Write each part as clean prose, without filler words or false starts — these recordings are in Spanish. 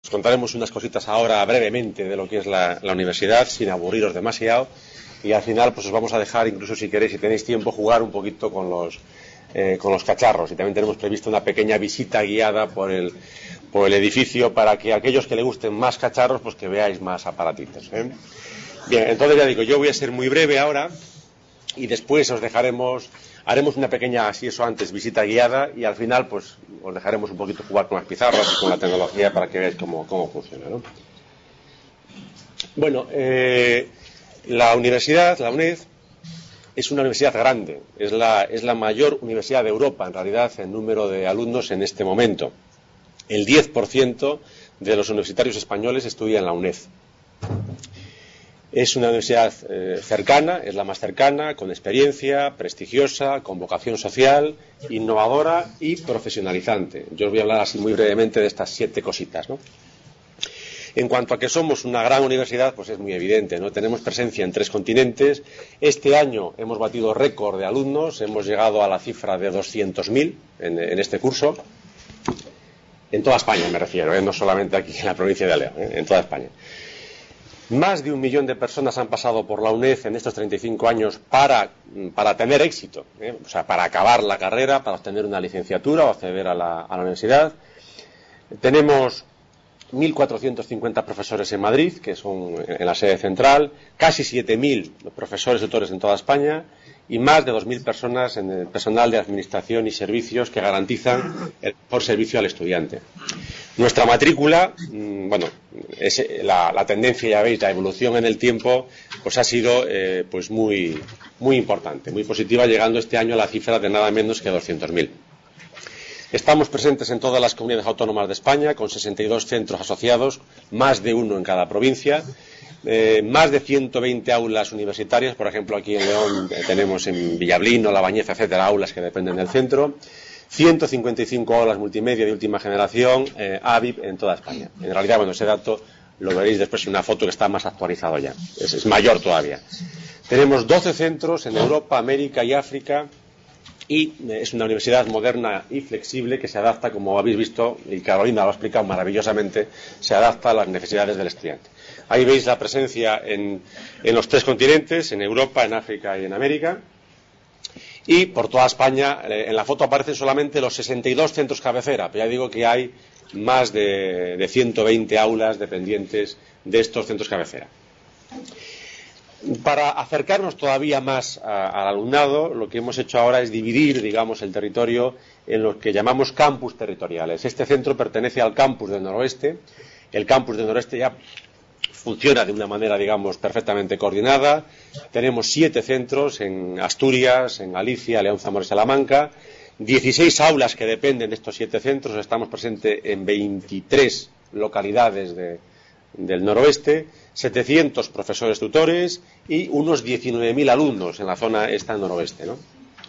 Os contaremos unas cositas ahora brevemente de lo que es la universidad, sin aburriros demasiado, y al final pues os vamos a dejar, incluso si queréis, si tenéis tiempo, jugar un poquito con los cacharros, y también tenemos previsto una pequeña visita guiada por el edificio para que aquellos que les gusten más cacharros, pues que veáis más aparatitos, ¿eh? Bien, entonces ya digo, yo voy a ser muy breve ahora y después haremos una pequeña, así eso antes, visita guiada, y al final pues os dejaremos un poquito jugar con las pizarras y con la tecnología para que veáis cómo funciona, ¿no? Bueno, la universidad, la UNED, es una universidad grande, es la mayor universidad de Europa, en realidad, en número de alumnos en este momento. El 10% de los universitarios españoles estudia en la UNED. Es una universidad cercana, es la más cercana, con experiencia, prestigiosa, con vocación social, innovadora y profesionalizante. Yo os voy a hablar así muy brevemente de estas 7 cositas, ¿no? En cuanto a que somos una gran universidad, pues es muy evidente, ¿no? Tenemos presencia en 3 continentes. Este año hemos batido récord de alumnos, hemos llegado a la cifra de 200.000 en este curso. En toda España me refiero, no solamente aquí en la provincia de León, en toda España. Más de 1 millón de personas han pasado por la UNED en estos 35 años para tener éxito, o sea, para acabar la carrera, para obtener una licenciatura o acceder a la universidad. Tenemos 1.450 profesores en Madrid, que son en la sede central, casi 7.000 profesores y tutores en toda España, y más de 2.000 personas en el personal de administración y servicios que garantizan el mejor servicio al estudiante. Nuestra matrícula, bueno, es la tendencia, ya veis, la evolución en el tiempo, pues ha sido pues muy importante, muy positiva, llegando este año a la cifra de nada menos que 200.000. Estamos presentes en todas las comunidades autónomas de España, con 62 centros asociados, más de uno en cada provincia, más de 120 aulas universitarias, por ejemplo, aquí en León tenemos en Villablino, La Bañeza, etcétera, aulas que dependen del centro, 155 aulas multimedia de última generación, AVIP, en toda España. En realidad, bueno, ese dato lo veréis después en una foto que está más actualizado ya, es mayor todavía. Tenemos 12 centros en Europa, América y África, y es una universidad moderna y flexible que se adapta, como habéis visto, y Carolina lo ha explicado maravillosamente, se adapta a las necesidades del estudiante. Ahí veis la presencia en los 3 continentes, en Europa, en África y en América. Y por toda España, en la foto aparecen solamente los 62 centros cabecera, pero ya digo que hay más de 120 aulas dependientes de estos centros cabecera. Para acercarnos todavía más al alumnado, lo que hemos hecho ahora es dividir, digamos, el territorio en lo que llamamos campus territoriales. Este centro pertenece al campus del noroeste. El campus del noroeste ya funciona de una manera, digamos, perfectamente coordinada. Tenemos 7 centros en Asturias, en Galicia, León, Zamora y Salamanca. 16 aulas que dependen de estos 7 centros. Estamos presentes en 23 localidades del noroeste, 700 profesores tutores y unos 19.000 alumnos en la zona esta noroeste, ¿no?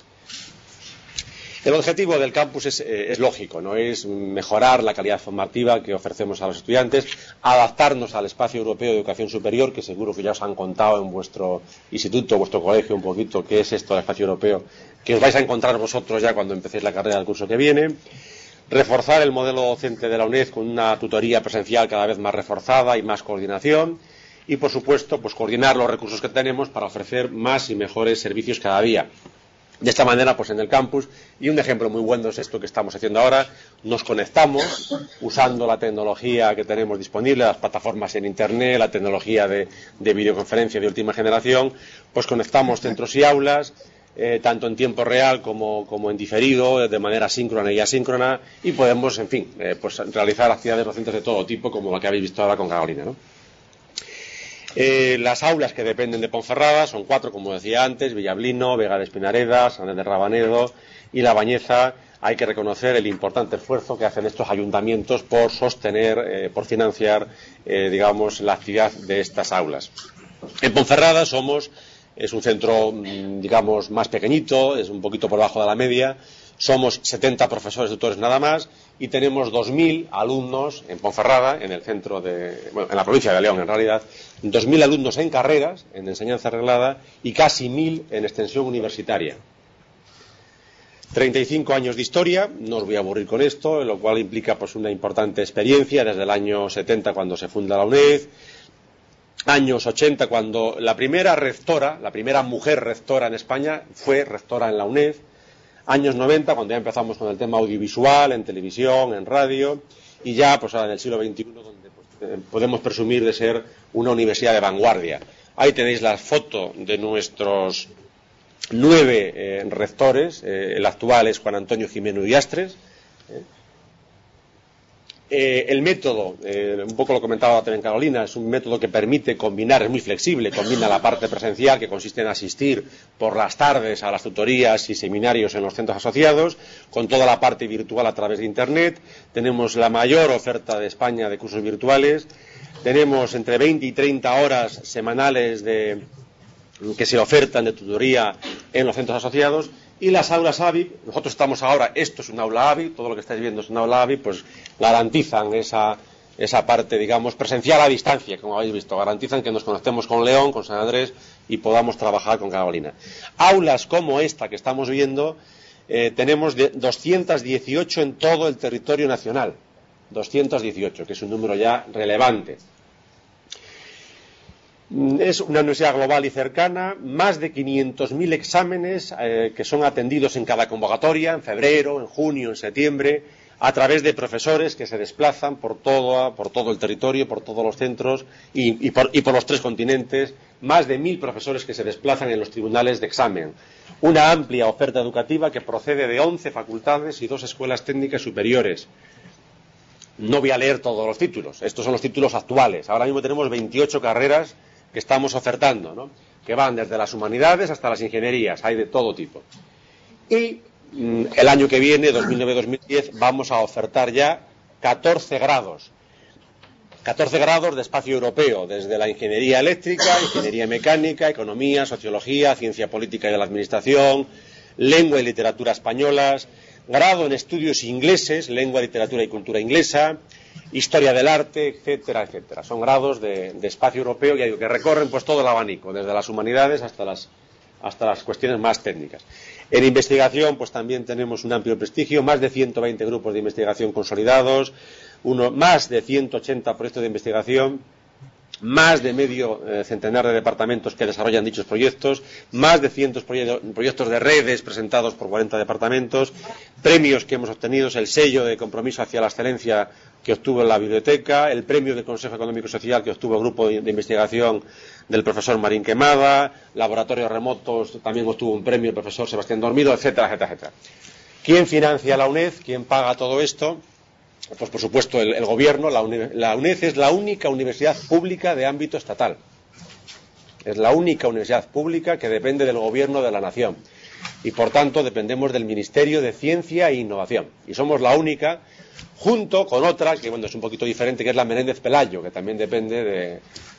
El objetivo del campus es lógico, ¿no? Es mejorar la calidad formativa que ofrecemos a los estudiantes, adaptarnos al espacio europeo de educación superior, que seguro que ya os han contado en vuestro instituto, vuestro colegio un poquito qué es esto del espacio europeo, que os vais a encontrar vosotros ya cuando empecéis la carrera del curso que viene. Reforzar el modelo docente de la UNED con una tutoría presencial cada vez más reforzada y más coordinación. Y, por supuesto, pues coordinar los recursos que tenemos para ofrecer más y mejores servicios cada día. De esta manera, pues en el campus, y un ejemplo muy bueno es esto que estamos haciendo ahora, nos conectamos usando la tecnología que tenemos disponible, las plataformas en Internet, la tecnología de videoconferencia de última generación, pues conectamos centros y aulas, tanto en tiempo real como en diferido, de manera síncrona y asíncrona, y podemos, en fin, pues realizar actividades docentes de todo tipo, como la que habéis visto ahora con Carolina, ¿no? Las aulas que dependen de Ponferrada son 4, como decía antes: Villablino, Vega de Espinareda, San Andrés de Rabanedo y La Bañeza. Hay que reconocer el importante esfuerzo que hacen estos ayuntamientos por sostener, por financiar, digamos, la actividad de estas aulas. En Ponferrada es un centro, digamos, más pequeñito, es un poquito por debajo de la media. Somos 70 profesores tutores nada más y tenemos 2.000 alumnos en Ponferrada, en el centro en la provincia de León en realidad, 2.000 alumnos en carreras, en enseñanza reglada, y casi 1.000 en extensión universitaria. 35 años de historia, no os voy a aburrir con esto, lo cual implica pues una importante experiencia desde el año 70 cuando se funda la UNED, años 80 cuando la primera mujer rectora en España fue rectora en la UNED, años 90 cuando ya empezamos con el tema audiovisual, en televisión, en radio, y ya pues ahora en el siglo XXI donde pues, podemos presumir de ser una universidad de vanguardia. Ahí tenéis la foto de nuestros 9 rectores, el actual es Juan Antonio Gimeno Diastres. El método, un poco lo comentaba también Carolina, es un método que permite combinar, es muy flexible, combina la parte presencial que consiste en asistir por las tardes a las tutorías y seminarios en los centros asociados, con toda la parte virtual a través de Internet. Tenemos la mayor oferta de España de cursos virtuales, tenemos entre 20 y 30 horas semanales que se ofertan de tutoría en los centros asociados. Y las aulas AVIP, nosotros estamos ahora, esto es un aula AVIP, todo lo que estáis viendo es un aula AVIP, pues garantizan esa parte, digamos, presencial a distancia, como habéis visto, garantizan que nos conectemos con León, con San Andrés y podamos trabajar con Carolina. Aulas como esta que estamos viendo, tenemos 218 en todo el territorio nacional, 218, que es un número ya relevante. Es una universidad global y cercana, más de 500.000 exámenes que son atendidos en cada convocatoria, en febrero, en junio, en septiembre, a través de profesores que se desplazan por todo el territorio, por todos los centros y por los 3 continentes, más de 1.000 profesores que se desplazan en los tribunales de examen. Una amplia oferta educativa que procede de 11 facultades y 2 escuelas técnicas superiores. No voy a leer todos los títulos, estos son los títulos actuales. Ahora mismo tenemos 28 carreras que estamos ofertando, ¿no? Que van desde las humanidades hasta las ingenierías, hay de todo tipo. Y el año que viene, 2009-2010, vamos a ofertar ya 14 grados. 14 grados de espacio europeo, desde la ingeniería eléctrica, ingeniería mecánica, economía, sociología, ciencia política y de la administración, lengua y literatura españolas, grado en estudios ingleses, lengua, literatura y cultura inglesa, historia del arte, etcétera, etcétera. Son grados de espacio europeo que recorren pues todo el abanico, desde las humanidades hasta las cuestiones más técnicas. En investigación, pues también tenemos un amplio prestigio, más de 120 grupos de investigación consolidados, más de 180 proyectos de investigación, más de medio centenar de departamentos que desarrollan dichos proyectos, más de 100 proyectos de redes presentados por 40 departamentos, premios que hemos obtenido, el sello de compromiso hacia la excelencia que obtuvo la biblioteca, el premio del Consejo Económico y Social que obtuvo el grupo de investigación del profesor Marín Quemada, laboratorios remotos también obtuvo un premio el profesor Sebastián Dormido, etcétera, etcétera, etcétera. ¿Quién financia la UNED? ¿Quién paga todo esto? Pues por supuesto el gobierno. La UNED es la única universidad pública de ámbito estatal. Es la única universidad pública que depende del gobierno de la nación. Y por tanto dependemos del Ministerio de Ciencia e Innovación. Y somos la única, junto con otra, que bueno, es un poquito diferente, que es la Menéndez Pelayo, que también depende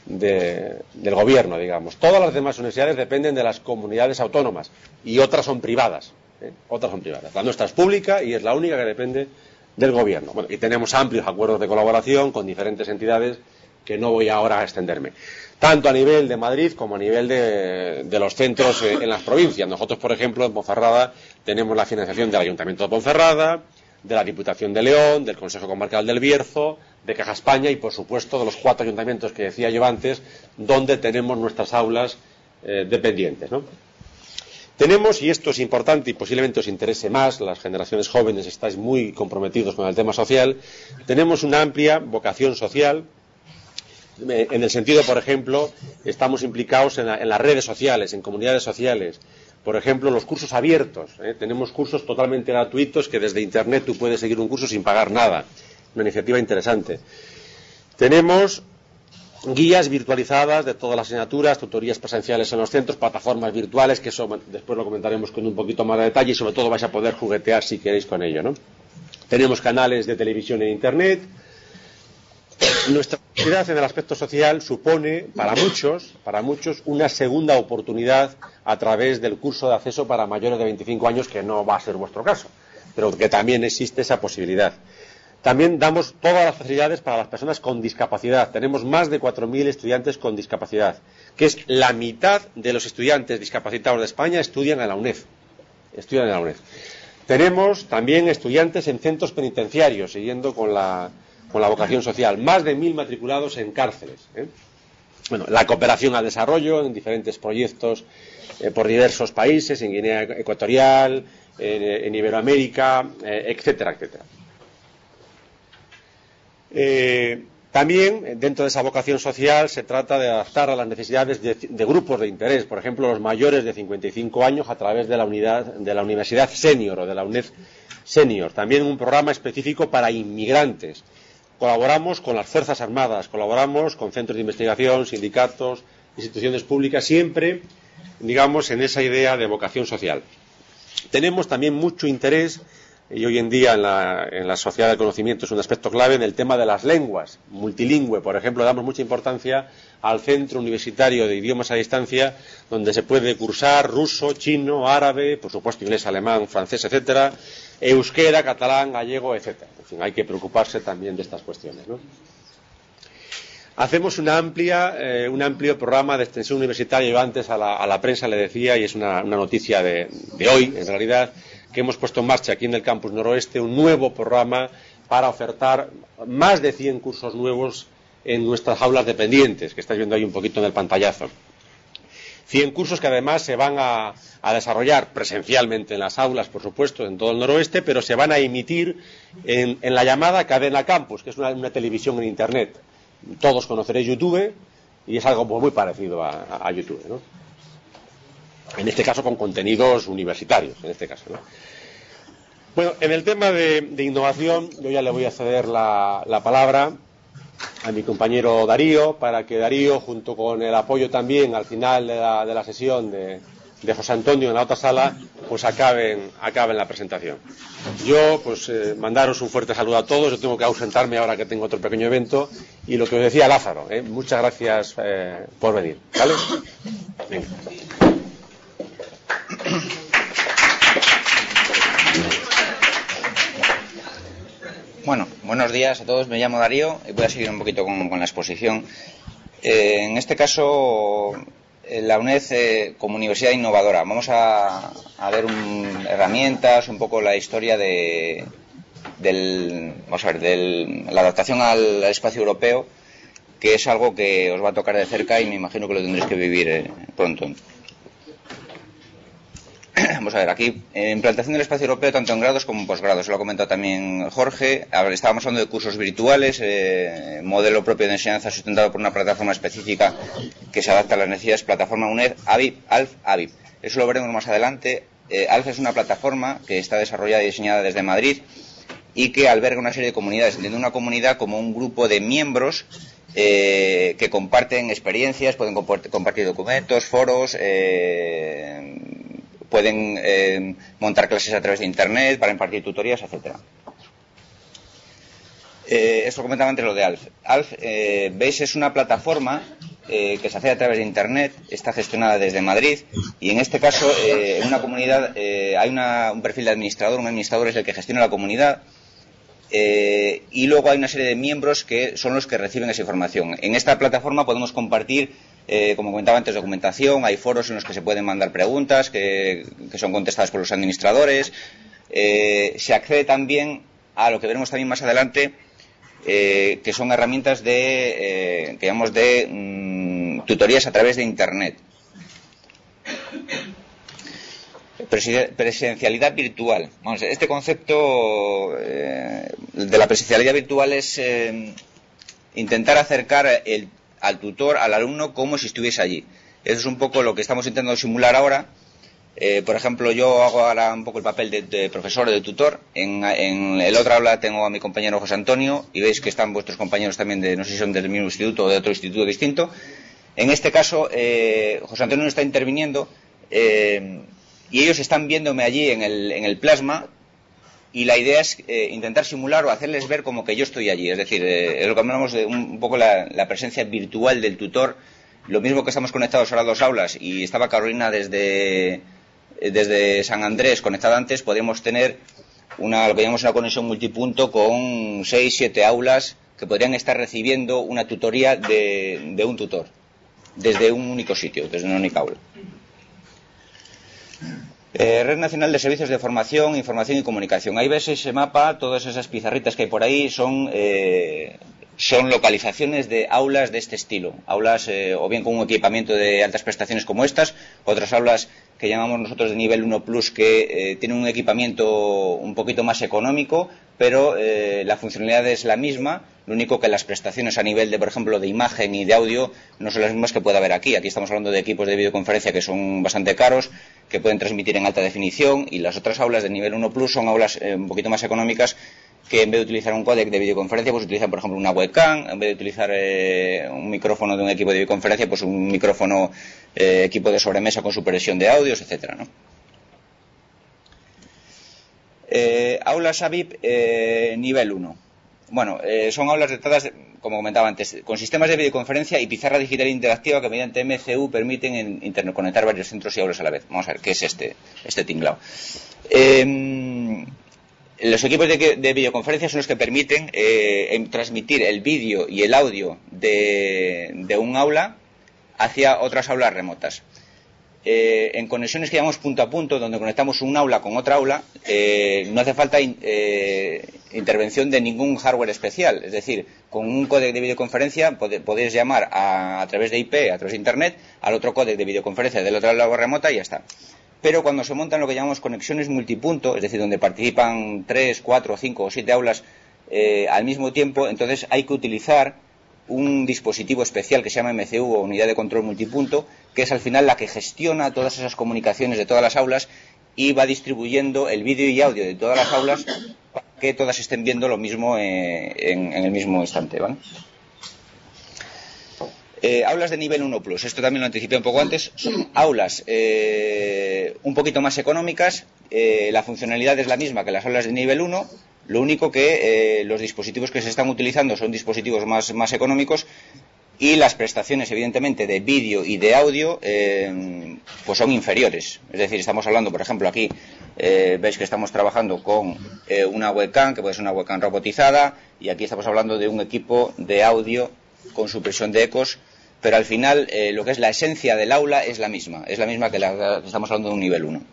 del gobierno, digamos. Todas las demás universidades dependen de las comunidades autónomas y otras son privadas. Otras son privadas. La nuestra es pública y es la única que depende del gobierno. Bueno, y tenemos amplios acuerdos de colaboración con diferentes entidades que no voy ahora a extenderme, tanto a nivel de Madrid como a nivel de los centros en las provincias. Nosotros, por ejemplo, en Ponferrada tenemos la financiación del Ayuntamiento de Ponferrada, de la Diputación de León, del Consejo Comarcal del Bierzo, de Caja España y, por supuesto, de los 4 ayuntamientos que decía yo antes, donde tenemos nuestras aulas dependientes, ¿no? Tenemos, y esto es importante y posiblemente os interese más, las generaciones jóvenes estáis muy comprometidos con el tema social, tenemos una amplia vocación social, en el sentido, por ejemplo, estamos implicados en las redes sociales, en comunidades sociales, por ejemplo, los cursos abiertos, tenemos cursos totalmente gratuitos que desde Internet tú puedes seguir un curso sin pagar nada, una iniciativa interesante. Tenemos guías virtualizadas de todas las asignaturas, tutorías presenciales en los centros, plataformas virtuales, que eso después lo comentaremos con un poquito más de detalle y sobre todo vais a poder juguetear si queréis con ello, ¿no? Tenemos canales de televisión en Internet. Nuestra universidad en el aspecto social supone para muchos una segunda oportunidad a través del curso de acceso para mayores de 25 años, que no va a ser vuestro caso, pero que también existe esa posibilidad. También damos todas las facilidades para las personas con discapacidad. Tenemos más de 4.000 estudiantes con discapacidad, que es la mitad de los estudiantes discapacitados de España estudian en la UNED. Tenemos también estudiantes en centros penitenciarios, siguiendo con la vocación social. Más de 1000 matriculados en cárceles. Bueno, la cooperación al desarrollo en diferentes proyectos por diversos países, en Guinea Ecuatorial, en Iberoamérica, etcétera, etcétera. También, dentro de esa vocación social, se trata de adaptar a las necesidades de grupos de interés, por ejemplo, los mayores de 55 años a través de la Universidad Senior o de la UNED Senior. También un programa específico para inmigrantes. Colaboramos con las Fuerzas Armadas, colaboramos con centros de investigación, sindicatos, instituciones públicas, siempre, digamos, en esa idea de vocación social. Tenemos también mucho interés, y hoy en día en la sociedad del conocimiento es un aspecto clave, en el tema de las lenguas, multilingüe. Por ejemplo, damos mucha importancia al Centro Universitario de Idiomas a Distancia, donde se puede cursar ruso, chino, árabe, por supuesto inglés, alemán, francés, etcétera, euskera, catalán, gallego, etcétera. En fin, hay que preocuparse también de estas cuestiones, ¿no? Hacemos un amplio programa de extensión universitaria. Yo antes a la prensa le decía, y es una noticia de hoy, en realidad, que hemos puesto en marcha aquí en el Campus Noroeste un nuevo programa para ofertar más de 100 cursos nuevos en nuestras aulas dependientes, que estáis viendo ahí un poquito en el pantallazo. 100 cursos que además se van a desarrollar presencialmente en las aulas, por supuesto, en todo el noroeste, pero se van a emitir en la llamada cadena Campus, que es una televisión en Internet. Todos conoceréis YouTube y es algo muy parecido a YouTube, ¿no? En este caso con contenidos universitarios, en este caso, ¿no? Bueno, en el tema de innovación, yo ya le voy a ceder la palabra a mi compañero Darío, para que Darío, junto con el apoyo también al final de la sesión de José Antonio en la otra sala, pues acaben la presentación. Yo, pues, mandaros un fuerte saludo a todos. Yo tengo que ausentarme ahora que tengo otro pequeño evento. Y lo que os decía Lázaro, muchas gracias por venir. ¿Vale? Venga. Bueno, buenos días a todos. Me llamo Darío y voy a seguir un poquito con la exposición. En este caso, la UNED como universidad innovadora. Vamos a ver herramientas, un poco la historia de la adaptación al espacio europeo, que es algo que os va a tocar de cerca y me imagino que lo tendréis que vivir pronto. Vamos a ver, aquí, implantación del espacio europeo tanto en grados como en posgrados. Lo ha comentado también Jorge. Estábamos hablando de cursos virtuales, modelo propio de enseñanza sustentado por una plataforma específica que se adapta a las necesidades, plataforma UNED, ALF. Eso lo veremos más adelante. ALF es una plataforma que está desarrollada y diseñada desde Madrid y que alberga una serie de comunidades. Entiendo una comunidad como un grupo de miembros que comparten experiencias, pueden compartir documentos, foros, pueden montar clases a través de Internet para impartir tutorías, etcétera. Esto comentaba antes lo de ALF. ALF, veis, es una plataforma que se hace a través de Internet, está gestionada desde Madrid y en este caso en una comunidad hay un perfil de administrador, un administrador es el que gestiona la comunidad y luego hay una serie de miembros que son los que reciben esa información. En esta plataforma podemos compartir, como comentaba antes, documentación, hay foros en los que se pueden mandar preguntas que son contestadas por los administradores, se accede también a lo que veremos también más adelante, que son herramientas de tutorías a través de Internet. Presencialidad virtual. Vamos, este concepto de la presencialidad virtual es intentar acercar al tutor, al alumno, como si estuviese allí. Eso es un poco lo que estamos intentando simular ahora. Por ejemplo, yo hago ahora un poco el papel de profesor o de tutor. En el otro aula tengo a mi compañero José Antonio y veis que están vuestros compañeros también no sé si son del mismo instituto o de otro instituto distinto. En este caso, José Antonio no está interviniendo y ellos están viéndome allí en el plasma y la idea es intentar simular o hacerles ver como que yo estoy allí. Es decir, es lo que hablamos de un poco la presencia virtual del tutor. Lo mismo que estamos conectados ahora a dos aulas y estaba Carolina desde San Andrés conectada antes, podríamos tener lo que llamamos una conexión multipunto con 6, 7 aulas que podrían estar recibiendo una tutoría de un tutor desde un único sitio, desde una única aula. Red Nacional de Servicios de Formación, Información y Comunicación. Ahí ves ese mapa, todas esas pizarritas que hay por ahí son localizaciones de aulas de este estilo. Aulas o bien con un equipamiento de altas prestaciones como estas, otras aulas que llamamos nosotros de nivel 1 plus que tienen un equipamiento un poquito más económico, pero la funcionalidad es la misma. Lo único que las prestaciones a nivel de, por ejemplo, de imagen y de audio no son las mismas que puede haber aquí. Aquí estamos hablando de equipos de videoconferencia que son bastante caros, que pueden transmitir en alta definición, y las otras aulas de nivel 1 plus son aulas un poquito más económicas, que en vez de utilizar un códec de videoconferencia, pues utilizan, por ejemplo, una webcam. En vez de utilizar un micrófono de un equipo de videoconferencia, pues un micrófono equipo de sobremesa con supervisión de audios, etcétera, ¿no? Aulas AVIP nivel 1. Bueno, son aulas dotadas, como comentaba antes, con sistemas de videoconferencia y pizarra digital interactiva que mediante MCU permiten interconectar varios centros y aulas a la vez. Vamos a ver qué es este tinglao. Los equipos de videoconferencia son los que permiten transmitir el vídeo y el audio de un aula hacia otras aulas remotas. En conexiones que llamamos punto a punto, donde conectamos un aula con otra aula, no hace falta intervención de ningún hardware especial. Es decir, con un códec de videoconferencia podéis llamar a través de IP, a través de Internet, al otro códec de videoconferencia del otro lado remota y ya está. Pero cuando se montan lo que llamamos conexiones multipunto, es decir, donde participan 3, 4, 5 o 7 aulas al mismo tiempo, entonces hay que utilizar un dispositivo especial que se llama MCU o unidad de control multipunto, que es al final la que gestiona todas esas comunicaciones de todas las aulas y va distribuyendo el vídeo y audio de todas las aulas para que todas estén viendo lo mismo en el mismo instante, ¿vale? Aulas de nivel 1 plus, esto también lo anticipé un poco antes, son aulas un poquito más económicas, la funcionalidad es la misma que las aulas de nivel 1, lo único que los dispositivos que se están utilizando son dispositivos más económicos y las prestaciones, evidentemente, de vídeo y de audio pues son inferiores. Es decir, estamos hablando, por ejemplo, aquí veis que estamos trabajando con una webcam, que puede ser una webcam robotizada, y aquí estamos hablando de un equipo de audio con supresión de ecos, pero al final lo que es la esencia del aula es la misma que estamos hablando de un nivel 1.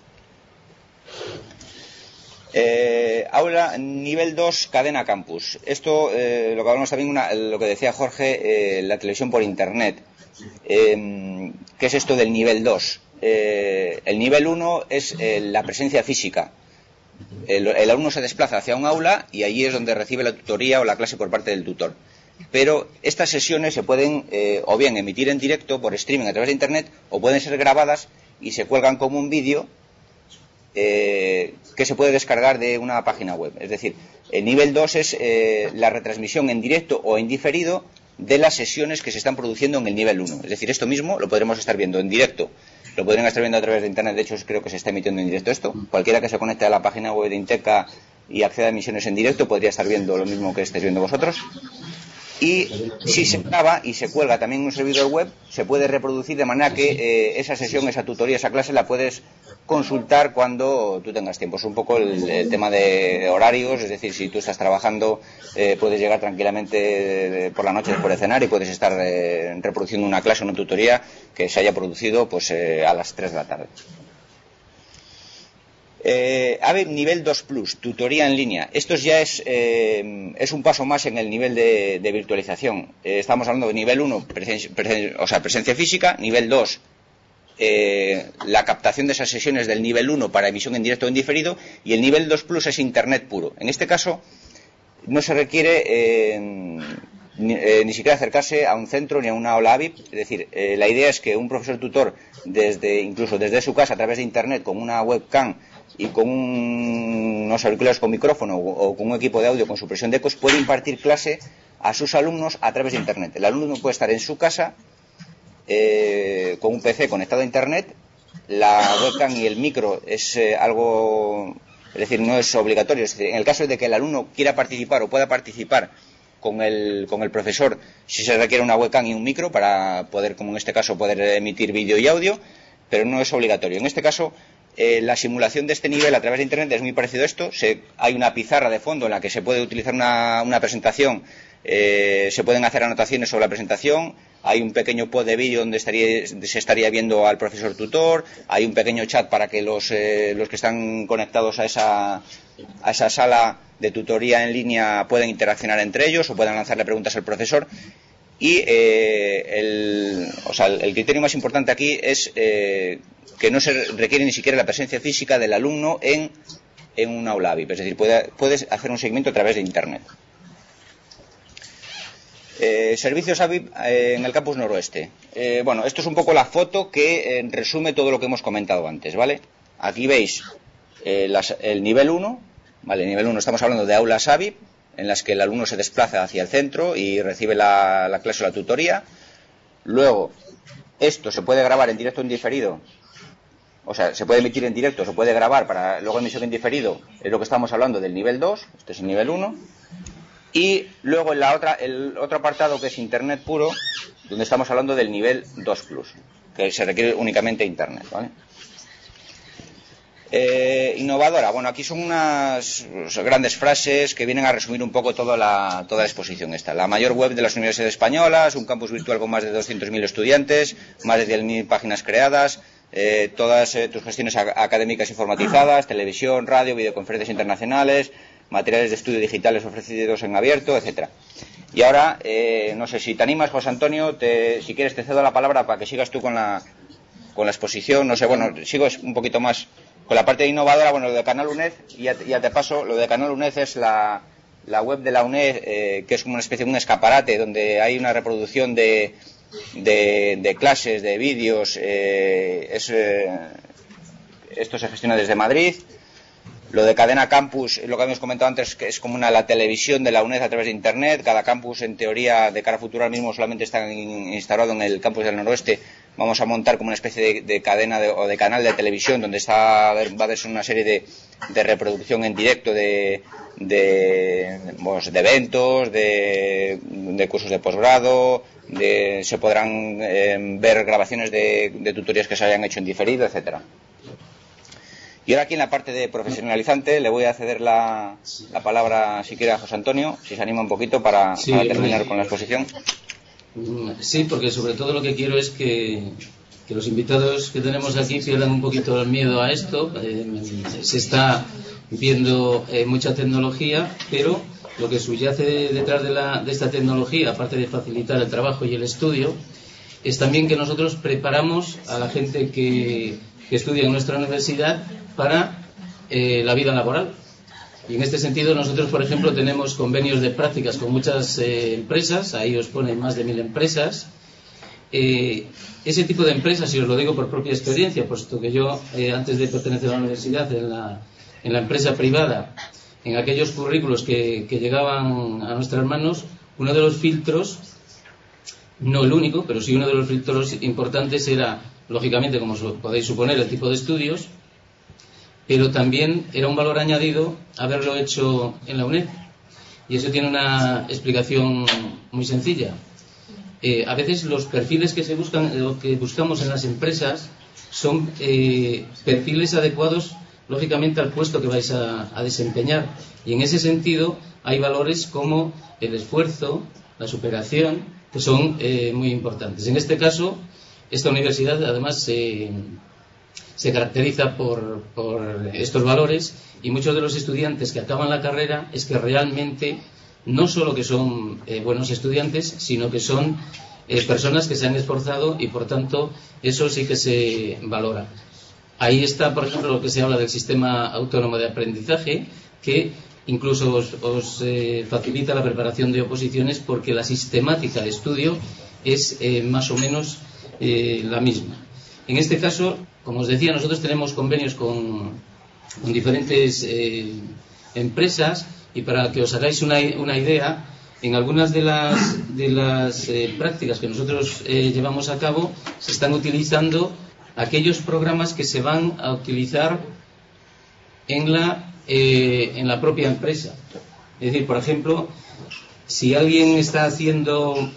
Aula nivel 2, cadena campus. Esto, lo que hablamos también, lo que decía Jorge, la televisión por internet. ¿Qué es esto del nivel 2? El nivel 1 es la presencia física. El alumno se desplaza hacia un aula y allí es donde recibe la tutoría o la clase por parte del tutor. Pero estas sesiones se pueden o bien emitir en directo por streaming a través de internet, o pueden ser grabadas y se cuelgan como un vídeo que se puede descargar de una página web. Es decir, el nivel 2 es la retransmisión en directo o en diferido de las sesiones que se están produciendo en el nivel 1. Es decir, esto mismo lo podremos estar viendo en directo, lo podrían estar viendo a través de internet. De hecho, creo que se está emitiendo en directo esto. Cualquiera que se conecte a la página web de Inteca y acceda a emisiones en directo podría estar viendo lo mismo que estéis viendo vosotros. Y si se graba y se cuelga también en un servidor web, se puede reproducir de manera que esa sesión, esa tutoría, esa clase la puedes consultar cuando tú tengas tiempo. Es un poco el tema de horarios, es decir, si tú estás trabajando, puedes llegar tranquilamente por la noche después de cenar y puedes estar reproduciendo una clase o una tutoría que se haya producido pues a las 3 de la tarde. AVE nivel 2 plus, tutoría en línea. Esto ya es un paso más en el nivel de virtualización. Estamos hablando de nivel 1, presencia física. Nivel 2, la captación de esas sesiones del nivel 1 para emisión en directo o en diferido. Y el nivel 2 plus es internet puro. En este caso no se requiere ni siquiera acercarse a un centro ni a una aula AVIP. Es decir, la idea es que un profesor tutor, incluso desde su casa, a través de internet, con una webcam y con unos auriculares con micrófono o con un equipo de audio con supresión de ecos, puede impartir clase a sus alumnos a través de internet. El alumno puede estar en su casa con un PC conectado a internet. La webcam y el micro es algo, es decir, no es obligatorio. Es decir, en el caso de que el alumno quiera participar o pueda participar con el profesor, si se requiere una webcam y un micro para poder, como en este caso, poder emitir vídeo y audio, pero no es obligatorio. En este caso, la simulación de este nivel a través de internet es muy parecido a esto. Hay una pizarra de fondo en la que se puede utilizar una presentación se pueden hacer anotaciones sobre la presentación, hay un pequeño pod de vídeo donde se estaría viendo al profesor tutor, hay un pequeño chat para que los que están conectados a esa sala de tutoría en línea puedan interaccionar entre ellos o puedan lanzarle preguntas al profesor. Y el criterio más importante aquí es que no se requiere ni siquiera la presencia física del alumno en un aula VIP, es decir, puedes hacer un seguimiento a través de Internet. Servicios AVIP en el campus noroeste. Bueno, esto es un poco la foto que resume todo lo que hemos comentado antes, ¿vale? Aquí veis el nivel 1, ¿vale? El nivel 1 estamos hablando de aulas AVIP, en las que el alumno se desplaza hacia el centro y recibe la clase o la tutoría. Luego, esto se puede grabar en directo o en diferido. O sea, se puede emitir en directo, se puede grabar para luego emisión en diferido. Es lo que estamos hablando del nivel 2, este es el nivel 1. Y luego el otro apartado que es Internet puro, donde estamos hablando del nivel 2 Plus, que se requiere únicamente Internet, ¿vale? Innovadora. Bueno, aquí son unas grandes frases que vienen a resumir un poco toda la exposición esta. La mayor web de las universidades españolas, un campus virtual con más de 200.000 estudiantes, más de 10.000 páginas creadas, todas tus gestiones académicas informatizadas, televisión, radio, videoconferencias internacionales, materiales de estudio digitales ofrecidos en abierto, etcétera. Y ahora, no sé si te animas, José Antonio, si quieres te cedo la palabra para que sigas tú con la exposición. No sé, bueno, sigo un poquito más con la parte innovadora. Bueno, lo de Canal UNED, ya te paso, lo de Canal UNED es la web de la UNED, que es como una especie de un escaparate donde hay una reproducción de clases, de vídeos. Esto se gestiona desde Madrid. Lo de Cadena Campus, lo que habíamos comentado antes, que es como la televisión de la UNED a través de Internet. Cada campus, en teoría, de cara a futuro, ahora mismo solamente está instalado en el campus del noroeste. Vamos a montar como una especie de cadena o de canal de televisión donde va a haber una serie de reproducción en directo de eventos, de cursos de posgrado, se podrán ver grabaciones de tutorías que se hayan hecho en diferido, etcétera. Y ahora aquí en la parte de profesionalizante le voy a ceder la palabra, si quiere, a José Antonio, si se anima un poquito para terminar con la exposición. Sí, porque sobre todo lo que quiero es que los invitados que tenemos aquí pierdan un poquito el miedo a esto. Se está viendo mucha tecnología, pero lo que subyace detrás de esta tecnología, aparte de facilitar el trabajo y el estudio, es también que nosotros preparamos a la gente que estudia en nuestra universidad para la vida laboral. Y en este sentido nosotros, por ejemplo, tenemos convenios de prácticas con muchas empresas. Ahí os ponen más de 1000 empresas. Ese tipo de empresas, y os lo digo por propia experiencia, puesto que yo antes de pertenecer a la universidad en la empresa privada, en aquellos currículos que llegaban a nuestras manos, uno de los filtros, no el único, pero sí uno de los filtros importantes era, lógicamente, como os podéis suponer, el tipo de estudios, pero también era un valor añadido haberlo hecho en la UNED. Y eso tiene una explicación muy sencilla. A veces los perfiles que se buscan, lo que buscamos en las empresas, son perfiles adecuados, lógicamente, al puesto que vais a desempeñar. Y en ese sentido hay valores como el esfuerzo, la superación, que son muy importantes. En este caso, esta universidad además se caracteriza por estos valores, y muchos de los estudiantes que acaban la carrera es que realmente no solo que son buenos estudiantes, sino que son personas que se han esforzado, y por tanto eso sí que se valora. Ahí está, por ejemplo, lo que se habla del sistema autónomo de aprendizaje, que incluso os facilita la preparación de oposiciones, porque la sistemática de estudio es más o menos la misma. En este caso, como os decía, nosotros tenemos convenios con diferentes empresas, y para que os hagáis una idea, en algunas de las prácticas que nosotros llevamos a cabo, se están utilizando aquellos programas que se van a utilizar en la propia empresa. Es decir, por ejemplo, si alguien está haciendo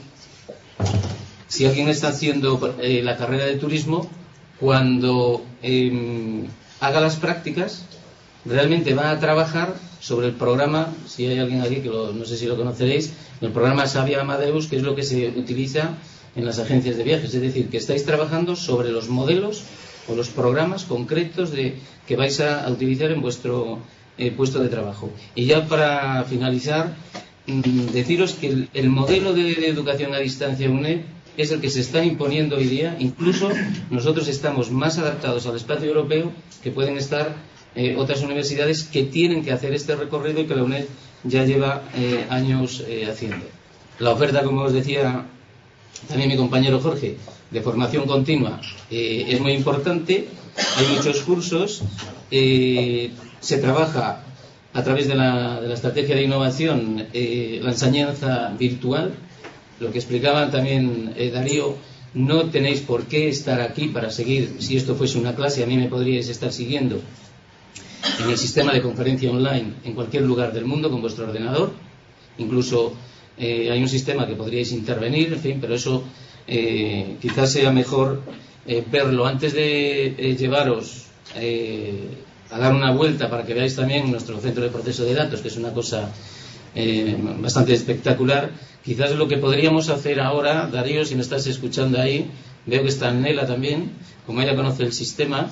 la carrera de turismo, cuando haga las prácticas, realmente va a trabajar sobre el programa, si hay alguien aquí que no sé si lo conoceréis, el programa Sabia Amadeus, que es lo que se utiliza en las agencias de viajes. Es decir, que estáis trabajando sobre los modelos o los programas concretos que vais a utilizar en vuestro puesto de trabajo. Y ya para finalizar, deciros que el modelo de educación a distancia UNED es el que se está imponiendo hoy día. Incluso nosotros estamos más adaptados al espacio europeo que pueden estar otras universidades que tienen que hacer este recorrido y que la UNED ya lleva años haciendo. La oferta, como os decía también mi compañero Jorge, de formación continua es muy importante. Hay muchos cursos, se trabaja a través de la estrategia de innovación la enseñanza virtual. Lo que explicaba también Darío, no tenéis por qué estar aquí para seguir. Si esto fuese una clase, a mí me podríais estar siguiendo en el sistema de conferencia online en cualquier lugar del mundo con vuestro ordenador. Incluso hay un sistema que podríais intervenir, en fin, pero eso quizás sea mejor verlo antes de llevaros a dar una vuelta para que veáis también nuestro centro de proceso de datos, que es una cosa bastante espectacular. Quizás lo que podríamos hacer ahora, Darío, si me estás escuchando ahí, veo que está Nela también, como ella conoce el sistema,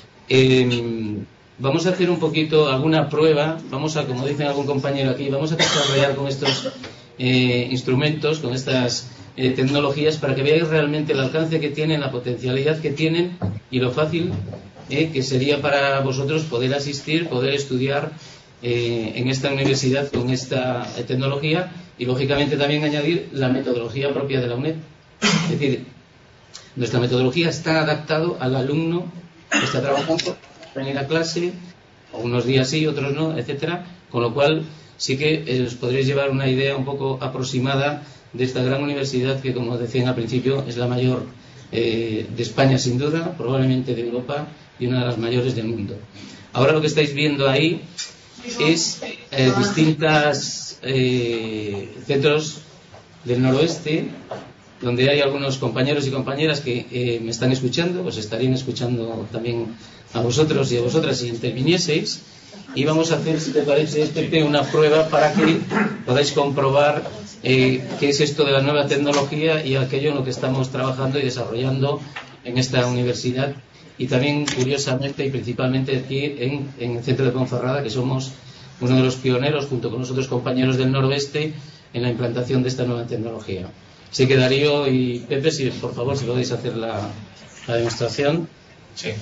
vamos a hacer un poquito alguna prueba, vamos a, como dice algún compañero aquí, vamos a desarrollar con estos instrumentos, con estas tecnologías, para que veáis realmente el alcance que tienen, la potencialidad que tienen y lo fácil que sería para vosotros poder asistir, poder estudiar en esta universidad con esta tecnología, y lógicamente también añadir la metodología propia de la UNED. Es decir, nuestra metodología está adaptado al alumno que está trabajando, venir a clase, o unos días sí, otros no, etcétera, con lo cual sí que os podréis llevar una idea un poco aproximada de esta gran universidad que, como decían al principio, es la mayor de España sin duda, probablemente de Europa, y una de las mayores del mundo. Ahora lo que estáis viendo ahí es distintos centros del noroeste, donde hay algunos compañeros y compañeras que me están escuchando, pues estarían escuchando también a vosotros y a vosotras si intervinieseis, y vamos a hacer, si te parece, Pepe, una prueba para que podáis comprobar qué es esto de la nueva tecnología y aquello en lo que estamos trabajando y desarrollando en esta universidad, y también curiosamente y principalmente aquí en el centro de Ponferrada, que somos uno de los pioneros junto con los otros compañeros del noroeste en la implantación de esta nueva tecnología. Así que Darío y Pepe, si por favor si podéis hacer la demostración. Sí.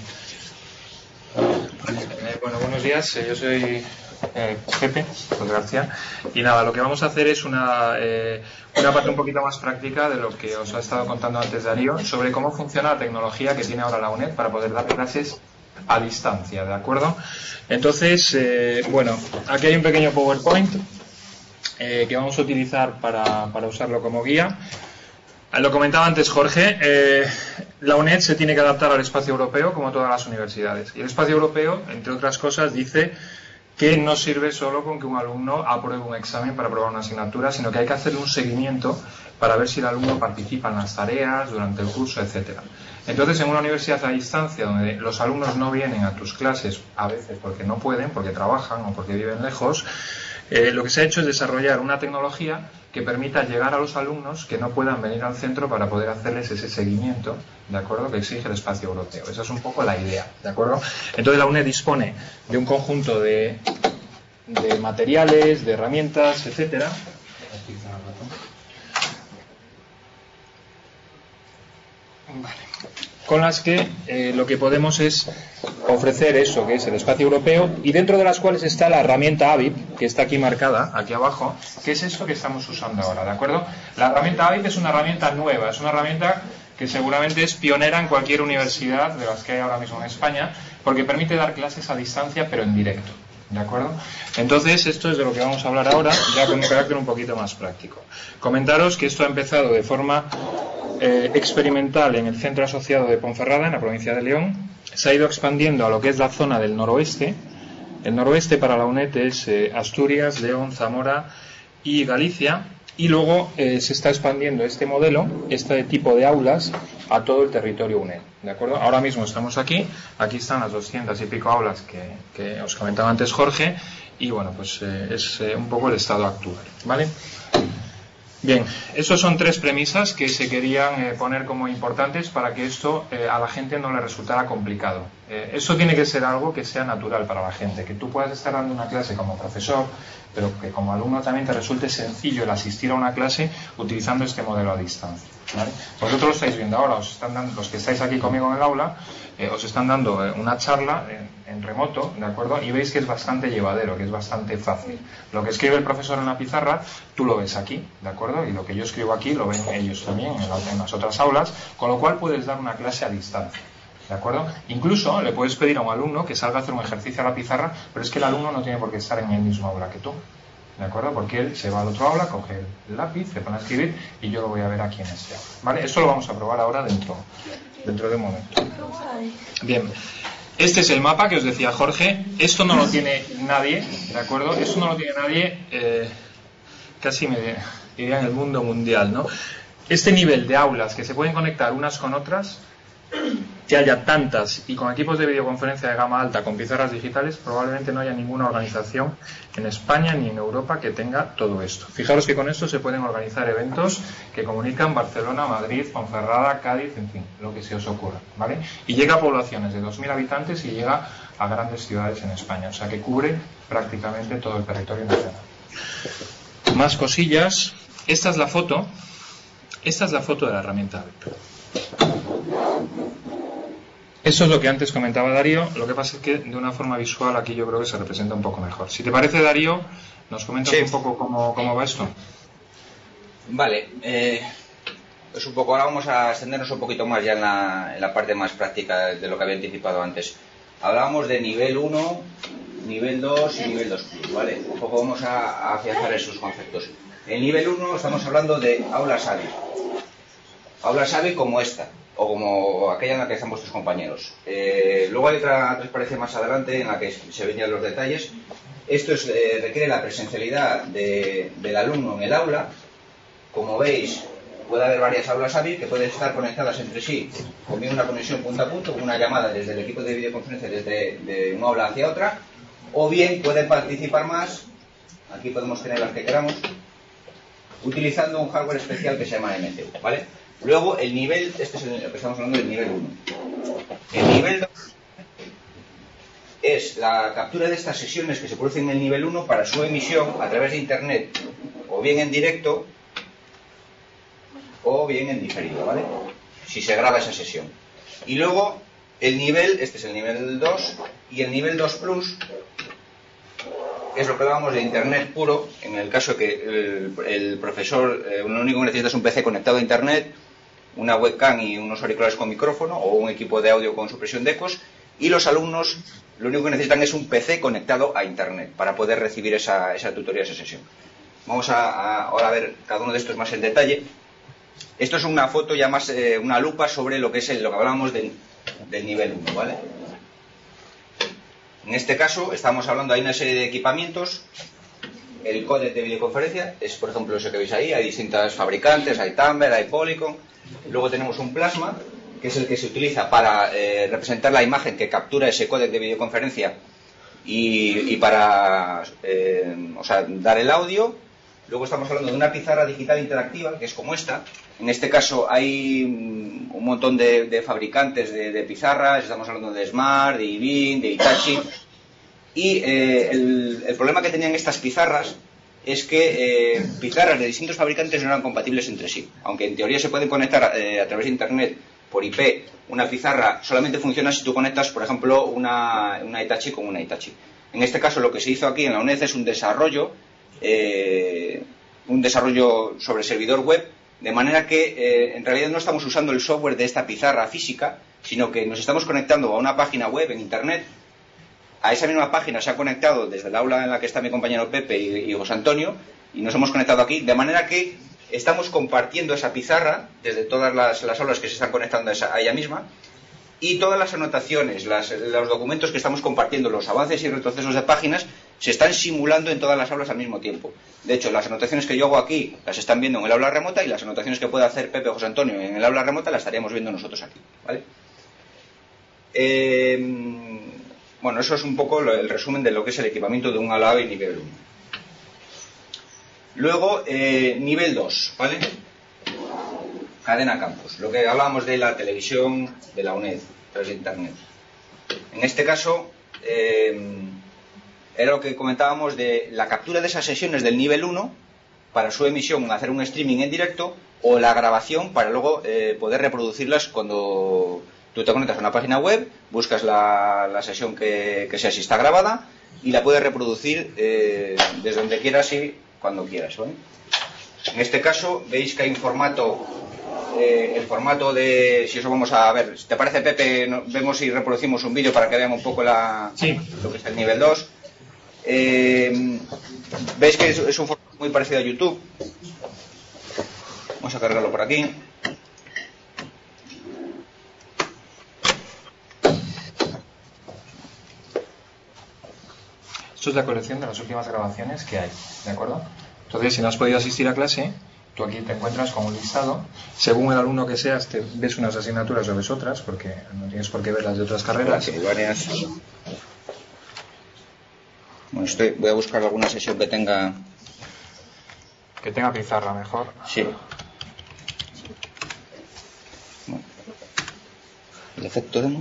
Bueno, buenos días, yo soy Pepe, pues García, y nada, lo que vamos a hacer es una parte un poquito más práctica de lo que os ha estado contando antes Darío, sobre cómo funciona la tecnología que tiene ahora la UNED para poder dar clases a distancia, ¿de acuerdo? Entonces, bueno, aquí hay un pequeño PowerPoint que vamos a utilizar para usarlo como guía. Lo comentaba antes Jorge, la UNED se tiene que adaptar al espacio europeo como todas las universidades. Y el espacio europeo, entre otras cosas, dice que no sirve solo con que un alumno apruebe un examen para aprobar una asignatura, sino que hay que hacer un seguimiento para ver si el alumno participa en las tareas, durante el curso, etcétera. Entonces, en una universidad a distancia, donde los alumnos no vienen a tus clases, a veces porque no pueden, porque trabajan o porque viven lejos, lo que se ha hecho es desarrollar una tecnología que permita llegar a los alumnos que no puedan venir al centro para poder hacerles ese seguimiento, ¿de acuerdo?, que exige el espacio europeo. Esa es un poco la idea, ¿de acuerdo? Entonces la UNED dispone de un conjunto de materiales, de herramientas, etcétera. Vale. Con las que lo que podemos es ofrecer eso, que es el espacio europeo, y dentro de las cuales está la herramienta AVIP, que está aquí marcada, aquí abajo, que es esto que estamos usando ahora, ¿de acuerdo? La herramienta AVIP es una herramienta nueva, es una herramienta que seguramente es pionera en cualquier universidad de las que hay ahora mismo en España, porque permite dar clases a distancia, pero en directo, ¿de acuerdo? Entonces, esto es de lo que vamos a hablar ahora, ya con un carácter un poquito más práctico. Comentaros que esto ha empezado de forma experimental en el centro asociado de Ponferrada, en la provincia de León. Se ha ido expandiendo a lo que es la zona del noroeste. El noroeste para la UNED es Asturias, León, Zamora y Galicia. y luego se está expandiendo este modelo, este tipo de aulas, a todo el territorio UNED, ¿de acuerdo? Ahora mismo estamos aquí están las 200 y pico aulas que os comentaba antes Jorge, y bueno, pues es un poco el estado actual, ¿vale? Bien, esas son 3 premisas que se querían poner como importantes para que esto a la gente no le resultara complicado. Eso tiene que ser algo que sea natural para la gente, que tú puedas estar dando una clase como profesor, pero que como alumno también te resulte sencillo el asistir a una clase utilizando este modelo a distancia, ¿vale? Vosotros lo estáis viendo ahora, os están dando, los que estáis aquí conmigo en el aula, os están dando una charla en remoto, ¿de acuerdo? Y veis que es bastante llevadero, que es bastante fácil. Lo que escribe el profesor en la pizarra, tú lo ves aquí, ¿de acuerdo? Y lo que yo escribo aquí lo ven ellos también en las otras aulas, con lo cual puedes dar una clase a distancia, ¿de acuerdo? Incluso le puedes pedir a un alumno que salga a hacer un ejercicio a la pizarra, pero es que el alumno no tiene por qué estar en el mismo aula que tú, ¿de acuerdo? Porque él se va al otro aula, coge el lápiz, se pone a escribir y yo lo voy a ver aquí en este aula, ¿vale? Esto lo vamos a probar ahora dentro de un momento. Bien, este es el mapa que os decía Jorge. Esto no lo tiene nadie, ¿de acuerdo? Esto no lo tiene nadie, casi me diría en el mundo mundial, ¿no? Este nivel de aulas que se pueden conectar unas con otras, que haya tantas y con equipos de videoconferencia de gama alta con pizarras digitales, probablemente no haya ninguna organización en España ni en Europa que tenga todo esto. Fijaros que con esto se pueden organizar eventos que comunican Barcelona, Madrid, Ponferrada, Cádiz, en fin, lo que se os ocurra, ¿vale? Y llega a poblaciones de 2.000 habitantes y llega a grandes ciudades en España, o sea que cubre prácticamente todo el territorio nacional. Más cosillas. Esta es la foto de la herramienta Beep. Eso es lo que antes comentaba Darío, lo que pasa es que de una forma visual aquí yo creo que se representa un poco mejor. Si te parece, Darío, ¿nos comentas un poco cómo va esto? Vale, pues un poco, ahora vamos a extendernos un poquito más ya en la parte más práctica de lo que había anticipado antes. Hablábamos de nivel 1, nivel 2 y nivel 2 Plus, ¿vale? Un poco vamos a afianzar esos conceptos. En nivel 1 estamos hablando de aulas AVI. Aulas AVI como esta, o como aquella en la que están vuestros compañeros. Luego hay otra transparencia más adelante en la que se ven ya los detalles. Esto requiere la presencialidad del alumno en el aula. Como veis, puede haber varias aulas AVI que pueden estar conectadas entre sí, con una conexión punto a punto, con una llamada desde el equipo de videoconferencia de una aula hacia otra, o bien pueden participar más, aquí podemos tener las que queramos, utilizando un hardware especial que se llama MCU, ¿vale? Luego el nivel, este es el que estamos hablando del nivel 1. El nivel 2 es la captura de estas sesiones que se producen en el nivel 1 para su emisión a través de internet, o bien en directo, o bien en diferido, ¿vale? Si se graba esa sesión. Y luego el nivel, este es el nivel 2, y el nivel 2 Plus es lo que hablábamos de internet puro, en el caso de que el profesor, lo único que necesita es un PC conectado a internet, una webcam y unos auriculares con micrófono, o un equipo de audio con supresión de ecos, y los alumnos lo único que necesitan es un PC conectado a internet para poder recibir esa tutoría, esa sesión. Vamos ahora a ver cada uno de estos más en detalle. Esto es una foto ya más, una lupa sobre lo que es lo que hablábamos del nivel 1, ¿vale? En este caso estamos hablando, hay una serie de equipamientos. El códec de videoconferencia es, por ejemplo, eso que veis ahí. Hay distintos fabricantes, hay Tumblr, hay Polycom. Luego tenemos un plasma, que es el que se utiliza para representar la imagen que captura ese códec de videoconferencia y para dar el audio. Luego estamos hablando de una pizarra digital interactiva, que es como esta. En este caso hay un montón de fabricantes de pizarras. Estamos hablando de Smart, de Ibin, de Hitachi. Y el problema que tenían estas pizarras es que pizarras de distintos fabricantes no eran compatibles entre sí. Aunque en teoría se pueden conectar a través de Internet por IP, una pizarra solamente funciona si tú conectas, por ejemplo, una Hitachi con una Hitachi. En este caso lo que se hizo aquí en la UNED es un desarrollo sobre servidor web, de manera que en realidad no estamos usando el software de esta pizarra física, sino que nos estamos conectando a una página web en Internet. A esa misma página se ha conectado desde el aula en la que está mi compañero Pepe y José Antonio, y nos hemos conectado aquí, de manera que estamos compartiendo esa pizarra desde todas las aulas que se están conectando a ella misma, y todas las anotaciones, los documentos que estamos compartiendo, los avances y retrocesos de páginas, se están simulando en todas las aulas al mismo tiempo. De hecho, las anotaciones que yo hago aquí las están viendo en el aula remota, y las anotaciones que puede hacer Pepe o José Antonio en el aula remota las estaríamos viendo nosotros aquí, ¿vale? Bueno, eso es un poco el resumen de lo que es el equipamiento de un AVE nivel 1. Luego, nivel 2, ¿vale? Cadena campus. Lo que hablábamos de la televisión de la UNED, a través de internet. En este caso, era lo que comentábamos de la captura de esas sesiones del nivel 1 para su emisión, hacer un streaming en directo, o la grabación para luego poder reproducirlas cuando tú te conectas a una página web, buscas la sesión que sea, si está grabada, y la puedes reproducir desde donde quieras y cuando quieras, ¿vale? En este caso veis que hay un formato, el formato de, si eso vamos a ver, si te parece, Pepe, vemos y reproducimos un vídeo para que vean un poco lo que es el nivel 2. Veis que es un formato muy parecido a YouTube. Vamos a cargarlo por aquí. Esto es la colección de las últimas grabaciones que hay, ¿de acuerdo? Entonces, si no has podido asistir a clase, tú aquí te encuentras con un listado. Según el alumno que seas, te ves unas asignaturas o ves otras, porque no tienes por qué ver las de otras carreras. Hay varias. Bueno, voy a buscar alguna sesión que tenga... Que tenga pizarra mejor. Sí. Bueno. El efecto demo.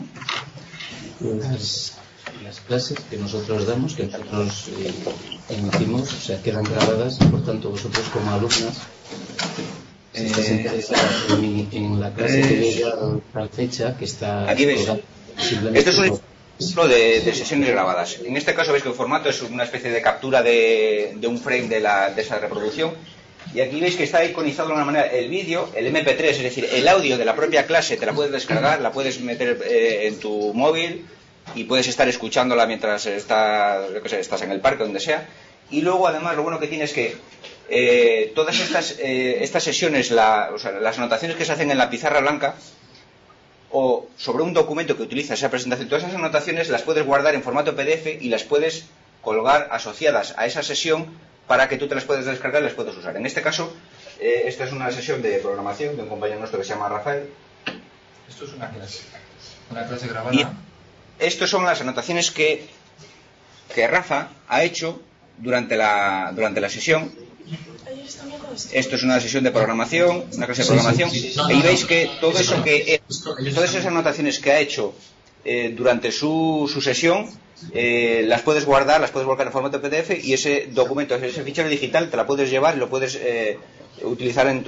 Las clases que nosotros damos, que nosotros emitimos, o sea, quedan grabadas, por tanto vosotros como alumnas, si estás interesada en la clase que llega a tal fecha, que está... Aquí veis. Esto es un ejemplo de sesiones grabadas. En este caso veis que el formato es una especie de captura de un frame de esa reproducción. Y aquí veis que está iconizado de una manera el vídeo, el MP3, es decir, el audio de la propia clase, te la puedes descargar, la puedes meter en tu móvil y puedes estar escuchándola mientras estás en el parque, donde sea. Y luego, además, lo bueno que tiene es que todas estas sesiones, o sea, las anotaciones que se hacen en la pizarra blanca o sobre un documento que utiliza esa presentación, todas esas anotaciones las puedes guardar en formato PDF y las puedes colgar asociadas a esa sesión para que tú te las puedas descargar y las puedas usar. En este caso, esta es una sesión de programación de un compañero nuestro que se llama Rafael. Esto es una clase grabada. Y estas son las anotaciones que Rafa ha hecho durante la sesión. Esto es una sesión de programación, una clase de programación, y veis que todo eso todas esas anotaciones que ha hecho durante su sesión, las puedes guardar, las puedes volcar en formato PDF, y ese documento, ese fichero digital, te la puedes llevar y lo puedes utilizar en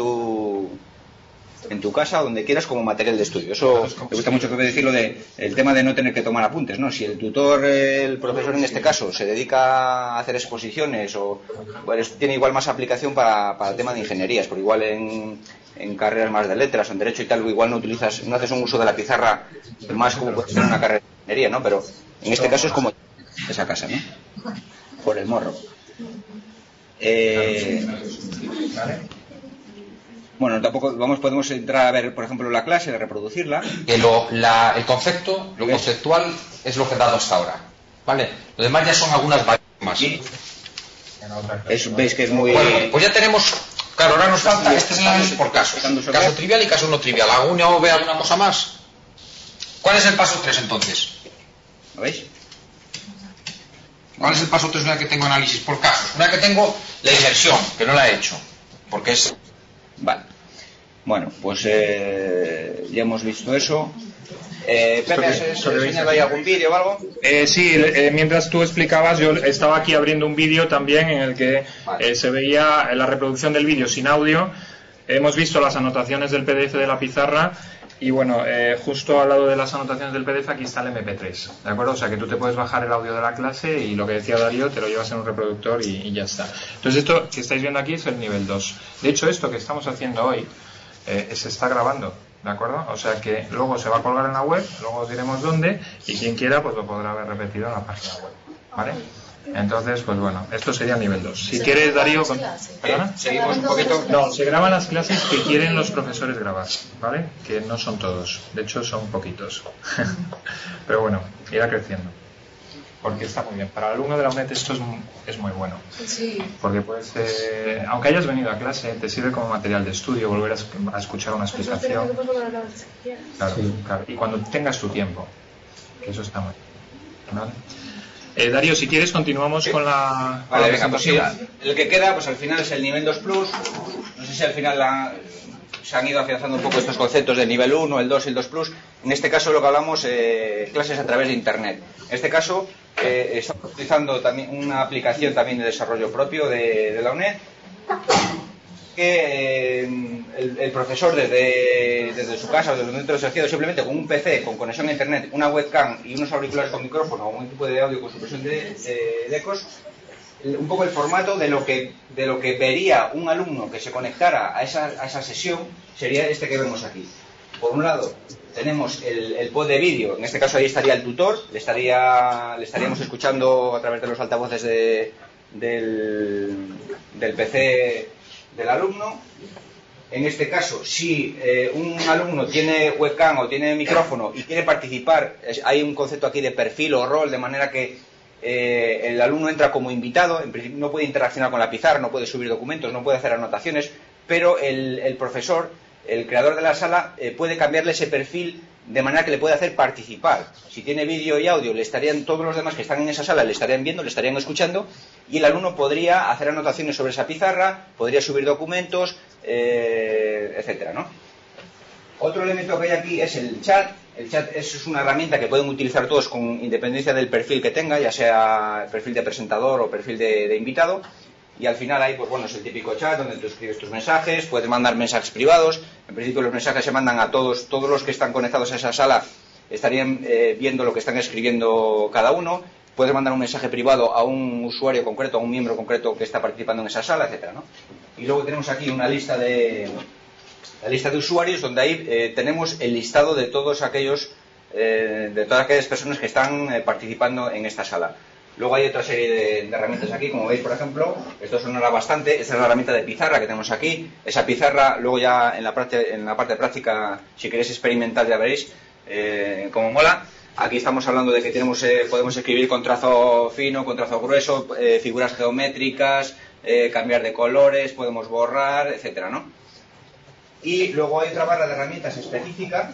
tu casa, donde quieras, como material de estudio. Eso me gusta mucho que decirlo el tema de no tener que tomar apuntes, ¿no? Si el tutor, el profesor en este caso, se dedica a hacer exposiciones pues tiene igual más aplicación para el tema de ingenierías, porque igual en carreras más de letras o en derecho y tal, igual no haces un uso de la pizarra más como puede ser una carrera de ingeniería, ¿no? Pero en este caso es como esa casa, ¿no? Por el morro. ¿Vale? Bueno, tampoco podemos entrar a ver, por ejemplo, la clase, reproducirla. El concepto, lo conceptual es lo que he dado hasta ahora, ¿vale? Lo demás ya son algunas variables más. Veis que es muy... Bueno, pues ya tenemos... Claro, ahora nos falta, este es el análisis por casos. Caso trivial y caso no trivial. ¿Alguna o ve alguna cosa más? ¿Cuál es el paso 3 entonces? ¿Lo veis? ¿Cuál es el paso 3 una vez que tengo análisis por casos? Una vez que tengo la inmersión, que no la he hecho, porque es... Vale. Bueno, pues ya hemos visto eso. Pepe, ¿has enseñado ahí algún vídeo o algo? Sí, mientras tú explicabas, yo estaba aquí abriendo un vídeo también en el que se veía la reproducción del vídeo sin audio. Hemos visto las anotaciones del PDF de la pizarra y bueno, justo al lado de las anotaciones del PDF aquí está el MP3, ¿de acuerdo? O sea que tú te puedes bajar el audio de la clase y lo que decía Darío te lo llevas en un reproductor y ya está. Entonces esto que estáis viendo aquí es el nivel 2. De hecho, esto que estamos haciendo hoy se está grabando, ¿de acuerdo? O sea que luego se va a colgar en la web, luego os diremos dónde, y quien quiera pues lo podrá ver repetido en la página web, ¿vale? Entonces, pues bueno, esto sería nivel 2. Si quieres, Darío... ¿Perdona? Seguimos un poquito. No, se graban las clases que quieren los profesores grabar, ¿vale? Que no son todos, de hecho son poquitos. Pero bueno, irá creciendo. porque está muy bien. Para el alumno de la UNED esto es muy bueno. Sí. Porque puedes, aunque hayas venido a clase, te sirve como material de estudio, volver a escuchar una explicación. Claro, Sí. claro. Y cuando tengas tu tiempo, que eso está muy bien. ¿Vale? Darío, si quieres continuamos con la... Vale, venga, pues sí, el que queda pues al final es el nivel 2 Plus. No sé si al final se han ido afianzando un poco estos conceptos del nivel 1, el 2 y el 2 Plus. En este caso lo que hablamos, clases a través de Internet. En este caso estamos utilizando también una aplicación también de desarrollo propio de la UNED, que el profesor desde su casa o desde donde se accede simplemente con un PC, con conexión a Internet, una webcam y unos auriculares con micrófono o un equipo de audio con supresión de ecos, un poco el formato de lo que vería un alumno que se conectara a esa sesión sería este que vemos aquí. Por un lado tenemos el pod de vídeo, en este caso ahí estaría el tutor, le estaríamos escuchando a través de los altavoces del PC del alumno. En este caso, si un alumno tiene webcam o tiene micrófono y quiere participar, hay un concepto aquí de perfil o rol, de manera que el alumno entra como invitado, en principio no puede interaccionar con la pizarra, no puede subir documentos, no puede hacer anotaciones, pero el profesor, el creador de la sala, puede cambiarle ese perfil de manera que le puede hacer participar. Si tiene vídeo y audio, todos los demás que están en esa sala le estarían viendo, le estarían escuchando, y el alumno podría hacer anotaciones sobre esa pizarra, podría subir documentos, etcétera, ¿no? Otro elemento que hay aquí es el chat. El chat es una herramienta que pueden utilizar todos con independencia del perfil que tenga, ya sea perfil de presentador o perfil de invitado. Y al final hay, pues bueno, es el típico chat donde tú escribes tus mensajes, puedes mandar mensajes privados. En principio los mensajes se mandan a todos los que están conectados a esa sala estarían viendo lo que están escribiendo cada uno. Puedes mandar un mensaje privado a un usuario concreto, a un miembro concreto que está participando en esa sala, etcétera, ¿no? Y luego tenemos aquí una lista de usuarios donde ahí tenemos el listado de todos aquellos de todas aquellas personas que están participando en esta sala. Luego hay otra serie de herramientas aquí, como veis, por ejemplo, esto sonará bastante. Esta es la herramienta de pizarra que tenemos aquí. Esa pizarra, luego ya en la parte práctica, si queréis experimentar, ya veréis cómo mola. Aquí estamos hablando de que podemos escribir con trazo fino, con trazo grueso, figuras geométricas, cambiar de colores, podemos borrar, etcétera, ¿no? Y luego hay otra barra de herramientas específica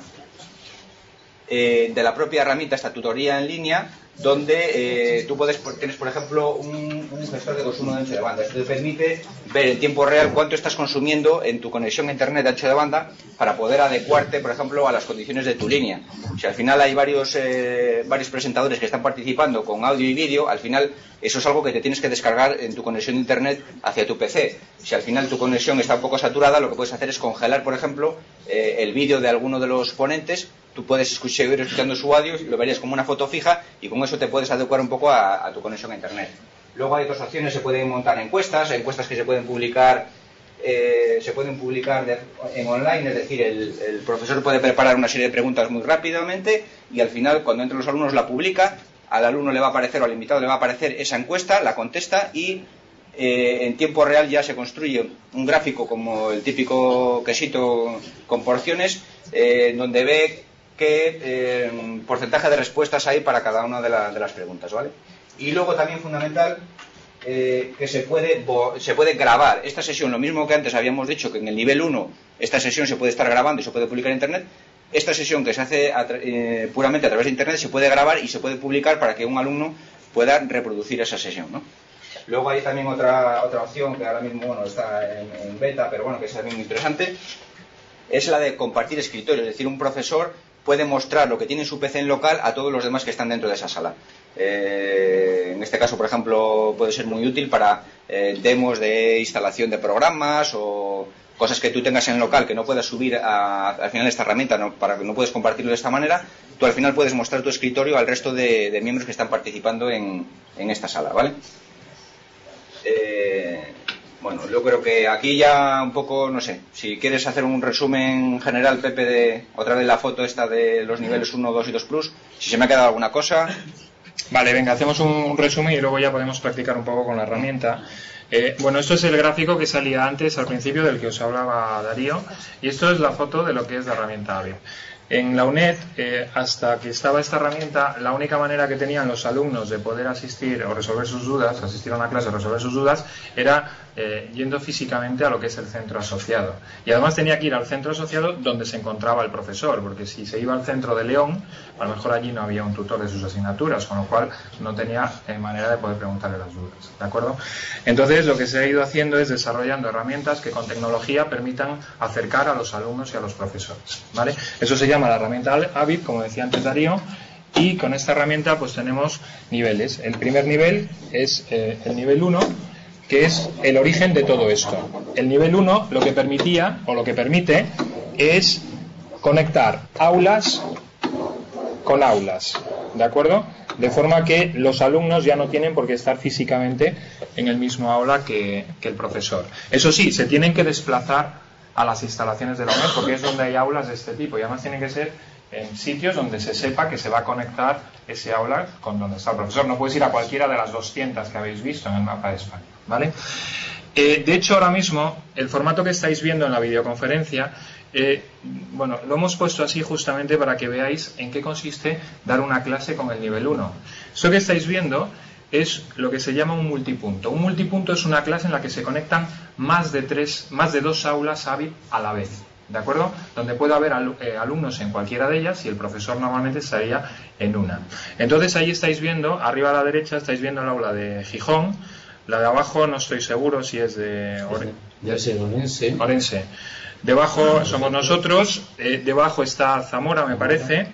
de la propia herramienta, esta tutoría en línea, donde tú tienes, por ejemplo, un gestor de consumo de ancho de banda. Esto te permite ver en tiempo real cuánto estás consumiendo en tu conexión a internet de ancho de banda para poder adecuarte, por ejemplo, a las condiciones de tu línea. Si al final hay varios presentadores que están participando con audio y vídeo, al final eso es algo que te tienes que descargar en tu conexión de internet hacia tu PC. Si al final tu conexión está un poco saturada, lo que puedes hacer es congelar, por ejemplo, el vídeo de alguno de los ponentes. Tú puedes seguir escuchando su audio, lo verías como una foto fija y con eso te puedes adecuar un poco a tu conexión a internet. Luego hay otras opciones, se pueden montar encuestas que se pueden publicar en online, es decir, el profesor puede preparar una serie de preguntas muy rápidamente y al final, cuando entran los alumnos, la publica, al alumno le va a aparecer o al invitado le va a aparecer esa encuesta, la contesta y en tiempo real ya se construye un gráfico como el típico quesito con porciones, donde ve qué porcentaje de respuestas hay para cada una de las preguntas, ¿vale? Y luego también fundamental, que se puede grabar esta sesión, lo mismo que antes habíamos dicho, que en el nivel 1 esta sesión se puede estar grabando y se puede publicar en internet. Esta sesión que se hace puramente a través de internet se puede grabar y se puede publicar para que un alumno pueda reproducir esa sesión, ¿no? Luego hay también otra opción que ahora mismo está en beta, pero bueno, que es también muy interesante, es la de compartir escritorio, es decir, un profesor puede mostrar lo que tiene en su PC en local a todos los demás que están dentro de esa sala. En este caso, por ejemplo, puede ser muy útil para demos de instalación de programas o cosas que tú tengas en local que no puedas subir al final esta herramienta, ¿no? Para que no puedes compartirlo de esta manera. Tú al final puedes mostrar tu escritorio al resto de miembros que están participando en esta sala, ¿vale? Bueno, yo creo que aquí ya un poco, no sé, si quieres hacer un resumen general, Pepe, de otra vez la foto esta de los niveles 1, 2 y 2 Plus, si se me ha quedado alguna cosa. Vale, venga, hacemos un resumen y luego ya podemos practicar un poco con la herramienta. Bueno, esto es el gráfico que salía antes, al principio, del que os hablaba Darío, y esto es la foto de lo que es la herramienta AVIP. En la UNED, hasta que estaba esta herramienta, la única manera que tenían los alumnos de poder asistir o resolver sus dudas, asistir a una clase o resolver sus dudas, era yendo físicamente a lo que es el centro asociado. Y además tenía que ir al centro asociado donde se encontraba el profesor, porque si se iba al centro de León, a lo mejor allí no había un tutor de sus asignaturas, con lo cual no tenía manera de poder preguntarle las dudas. ¿De acuerdo? Entonces, lo que se ha ido haciendo es desarrollando herramientas que con tecnología permitan acercar a los alumnos y a los profesores. ¿Vale? Eso se llama la herramienta Avid, como decía antes Darío, y con esta herramienta pues tenemos niveles. El primer nivel es el nivel 1, que es el origen de todo esto. El nivel 1 lo que permitía, o lo que permite, es conectar aulas con aulas, ¿de acuerdo? De forma que los alumnos ya no tienen por qué estar físicamente en el mismo aula que el profesor. Eso sí, se tienen que desplazar a las instalaciones de la UNED, porque es donde hay aulas de este tipo, y además tienen que ser en sitios donde se sepa que se va a conectar ese aula con donde está el profesor. No puedes ir a cualquiera de las 200 que habéis visto en el mapa de España, ¿vale? De hecho, ahora mismo, el formato que estáis viendo en la videoconferencia, bueno, lo hemos puesto así justamente para que veáis en qué consiste dar una clase con el nivel 1. Esto que estáis viendo es lo que se llama un multipunto. Un multipunto es una clase en la que se conectan más de 2 aulas Avid a la vez, ¿de acuerdo? Donde puede haber alumnos en cualquiera de ellas y el profesor normalmente estaría en una. Entonces ahí estáis viendo, arriba a la derecha estáis viendo el aula de Gijón, la de abajo no estoy seguro si es de Orense. Debajo somos nosotros, debajo está Zamora, me parece.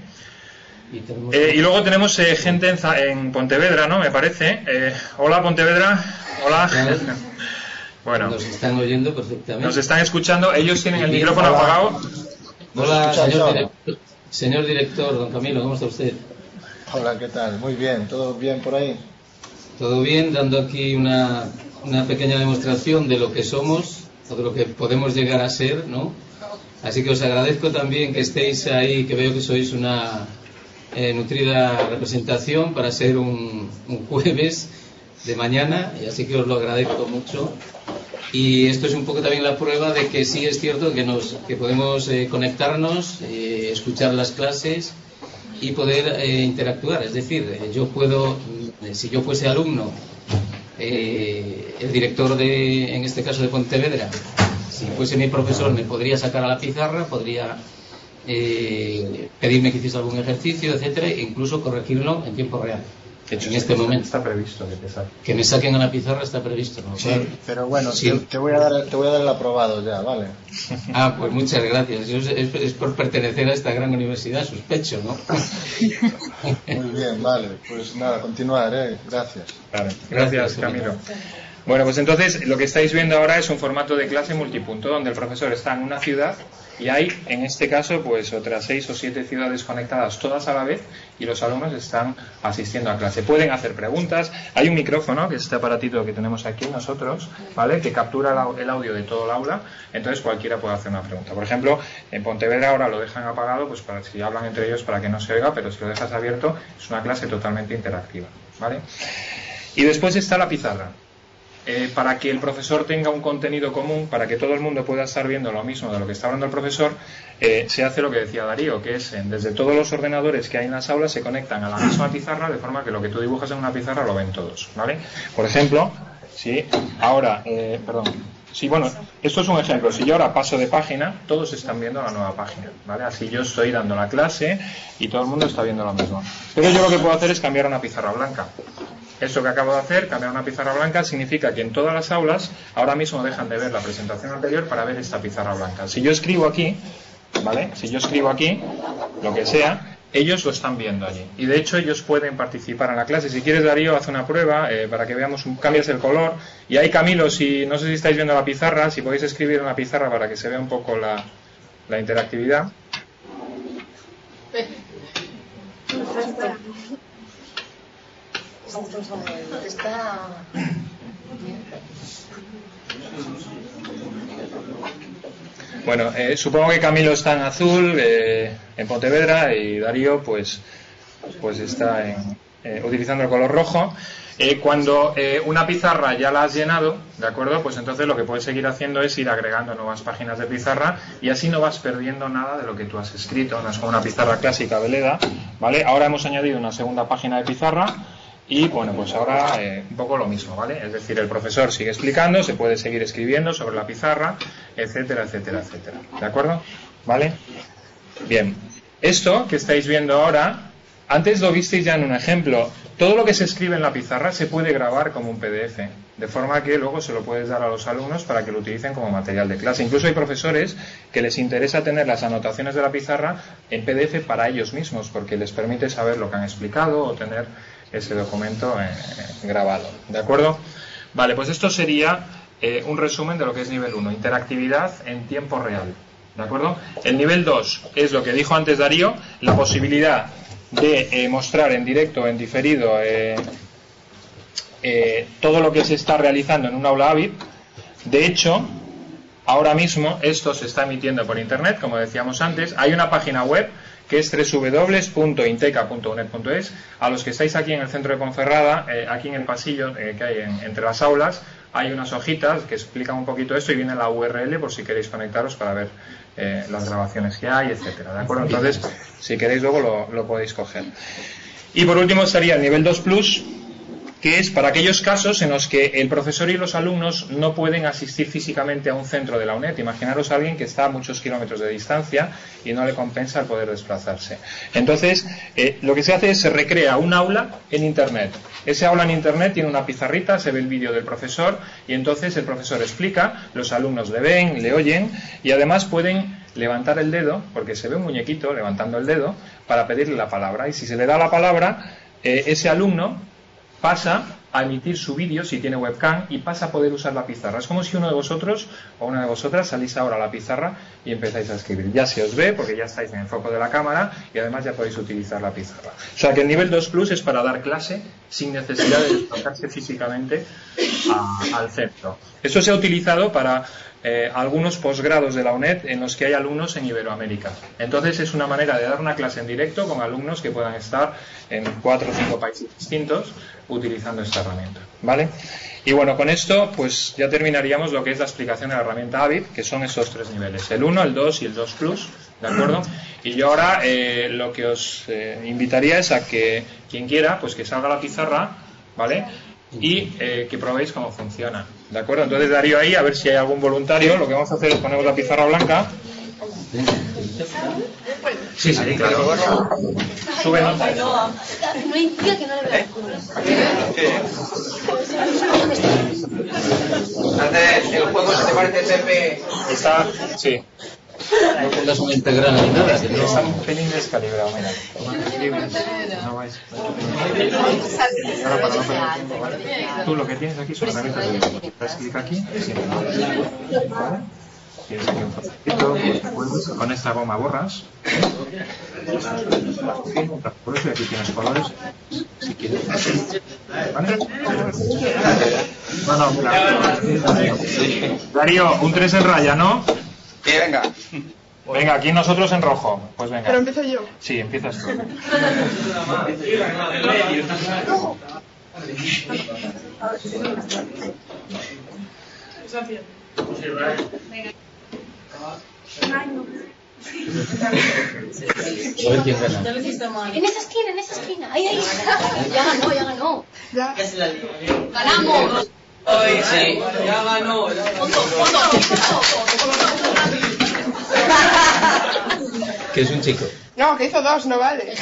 Y luego tenemos gente en Pontevedra, ¿no? Me parece. Hola, Pontevedra. Hola. Bueno. Nos están oyendo perfectamente. Nos están escuchando. Ellos tienen el micrófono apagado. Hola, señor director, don Camilo, ¿cómo está usted? Hola, ¿qué tal? Muy bien. ¿Todo bien por ahí? Todo bien, dando aquí una pequeña demostración de lo que somos o de lo que podemos llegar a ser, ¿no? Así que os agradezco también que estéis ahí, que veo que sois una nutrida representación para ser un jueves de mañana, y así que os lo agradezco mucho. Y esto es un poco también la prueba de que sí es cierto que podemos conectarnos, escuchar las clases y poder interactuar. Es decir, yo puedo, si yo fuese alumno, el director en este caso de Pontevedra, si fuese mi profesor, me podría sacar a la pizarra, podría pedirme que hiciese algún ejercicio, etcétera, e incluso corregirlo en tiempo real. En este momento está previsto que te saquen. Que me saquen a la pizarra está previsto, ¿no? Sí, pero bueno, sí. te voy a dar el aprobado ya, ¿vale? Ah, pues muchas gracias. Es por pertenecer a esta gran universidad, sospecho, ¿no? Muy bien, vale. Pues nada, continuar, gracias. Vale. Gracias, Camilo. Bueno, pues entonces lo que estáis viendo ahora es un formato de clase multipunto, donde el profesor está en una ciudad y hay, en este caso, pues otras 6 o 7 ciudades conectadas todas a la vez y los alumnos están asistiendo a clase. Pueden hacer preguntas. Hay un micrófono, que es este aparatito que tenemos aquí nosotros, ¿vale? Que captura el audio de todo el aula, entonces cualquiera puede hacer una pregunta. Por ejemplo, en Pontevedra ahora lo dejan apagado, pues para si hablan entre ellos para que no se oiga, pero si lo dejas abierto es una clase totalmente interactiva, ¿vale? Y después está la pizarra. Para que el profesor tenga un contenido común, para que todo el mundo pueda estar viendo lo mismo de lo que está hablando el profesor, se hace lo que decía Darío, que es desde todos los ordenadores que hay en las aulas se conectan a la misma pizarra, de forma que lo que tú dibujas en una pizarra lo ven todos, ¿vale? Por ejemplo, si ahora, bueno, esto es un ejemplo. Si yo ahora paso de página, todos están viendo la nueva página, ¿vale? Así yo estoy dando la clase y todo el mundo está viendo lo mismo. Pero yo lo que puedo hacer es cambiar a una pizarra blanca. Esto que acabo de hacer, cambiar una pizarra blanca, significa que en todas las aulas ahora mismo dejan de ver la presentación anterior para ver esta pizarra blanca. Si yo escribo aquí, ¿vale? Si yo escribo aquí, lo que sea, ellos lo están viendo allí. Y de hecho ellos pueden participar en la clase. Si quieres, Darío, haz una prueba para que veamos, cambias el color. Y ahí, Camilo, si no sé si estáis viendo la pizarra, si podéis escribir en la pizarra para que se vea un poco la interactividad. Bueno, supongo que Camilo está en azul, en Pontevedra, y Darío pues está utilizando el color rojo. Cuando una pizarra ya la has llenado, ¿de acuerdo? Pues entonces lo que puedes seguir haciendo es ir agregando nuevas páginas de pizarra y así no vas perdiendo nada de lo que tú has escrito. No es como una pizarra clásica de Leda, ¿vale? Ahora hemos añadido una segunda página de pizarra y, bueno, pues ahora un poco lo mismo, ¿vale? Es decir, el profesor sigue explicando, se puede seguir escribiendo sobre la pizarra, etcétera, etcétera, etcétera. ¿De acuerdo? ¿Vale? Bien. Esto que estáis viendo ahora, antes lo visteis ya en un ejemplo. Todo lo que se escribe en la pizarra se puede grabar como un PDF, de forma que luego se lo puedes dar a los alumnos para que lo utilicen como material de clase. Incluso hay profesores que les interesa tener las anotaciones de la pizarra en PDF para ellos mismos, porque les permite saber lo que han explicado o tener ese documento grabado. ¿De acuerdo? Vale, pues esto sería un resumen de lo que es nivel 1, interactividad en tiempo real. ¿De acuerdo? El nivel 2 es lo que dijo antes Darío, la posibilidad de mostrar en directo o en diferido todo lo que se está realizando en un aula AVID. De hecho, ahora mismo esto se está emitiendo por internet, como decíamos antes. Hay una página web que es www.inteca.uned.es. A los que estáis aquí en el centro de Ponferrada, aquí en el pasillo que hay entre las aulas, hay unas hojitas que explican un poquito esto y viene la URL por si queréis conectaros para ver las grabaciones que hay, etcétera. ¿De acuerdo? Entonces, si queréis luego lo podéis coger. Y por último estaría el nivel 2 Plus, que es para aquellos casos en los que el profesor y los alumnos no pueden asistir físicamente a un centro de la UNED. Imaginaros a alguien que está a muchos kilómetros de distancia y no le compensa el poder desplazarse. Entonces, lo que se hace es se recrea un aula en Internet. Ese aula en Internet tiene una pizarrita, se ve el vídeo del profesor y entonces el profesor explica, los alumnos le ven, le oyen y además pueden levantar el dedo, porque se ve un muñequito levantando el dedo, para pedirle la palabra. Y si se le da la palabra, ese alumno pasa a emitir su vídeo si tiene webcam y pasa a poder usar la pizarra. Es como si uno de vosotros o una de vosotras salís ahora a la pizarra y empezáis a escribir. Ya se os ve porque ya estáis en el foco de la cámara y además ya podéis utilizar la pizarra. O sea que el nivel 2 Plus es para dar clase sin necesidad de desplazarse físicamente al centro. Esto se ha utilizado para algunos posgrados de la UNED en los que hay alumnos en Iberoamérica. Entonces es una manera de dar una clase en directo con alumnos que puedan estar en 4 o 5 países distintos utilizando esta herramienta, ¿vale? Y bueno, con esto pues ya terminaríamos lo que es la explicación de la herramienta AVID, que son estos 3 niveles, el 1, el 2 y el 2 Plus, ¿de acuerdo? Y yo ahora lo que os invitaría es a que quien quiera, pues que salga la pizarra, ¿vale? Y que probéis cómo funciona, ¿de acuerdo? Entonces Darío ahí, a ver si hay algún voluntario. Lo que vamos a hacer es ponemos la pizarra blanca. Sí, sí, claro. Sube nota. No hay día que no le vea. El juego, si te parece, Pepe. Está, sí. No pongas una integral ni nada. Que no... Está un pelín descalibrado, mira. No vais. Ahora para no perder tiempo, ¿vale? Tú lo que tienes aquí son herramientas de dibujo. Das clic aquí, ¿vale? Tienes aquí un trocito, con esta goma borras. Por eso aquí tienes colores. Si quieres. ¿Vale? No, mira. Darío, un 3 en raya, ¿no? Sí, venga. Venga, aquí nosotros en rojo. Pues venga. Pero empiezo yo. Sí, empiezas tú. A ver quién gana. En esa esquina. Ahí. Ya ganó. Ya. Ganamos. Hoy sí, ya ganó. Que es un chico. No, que hizo 2, no vale.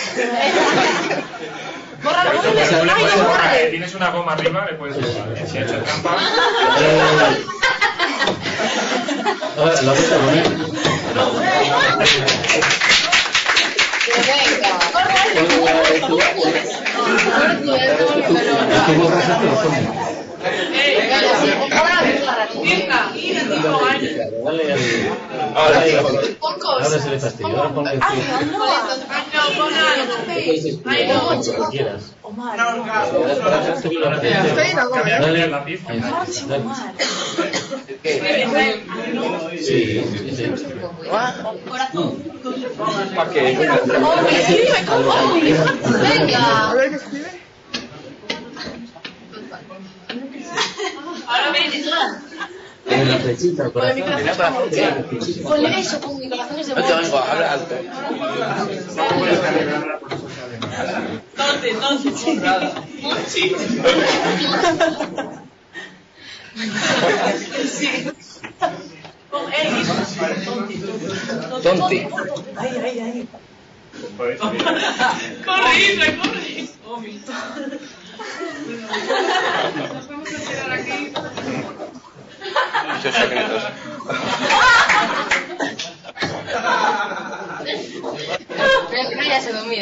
Tienes una goma arriba, le puedes borrar. Si ha hecho trampa. Ahora, la vuelta a poner. Ahora se le fastidia. Ahora ponle lo que quieras. Dale el lápiz. Sí. Venga. A ver qué escribe. la flechita, el corazón. Ponle eso con mi corazón es de Venga, habla alto. Tonti. Corre. Nos podemos retirar aquí. Muchos secretos. No, ya se me mira.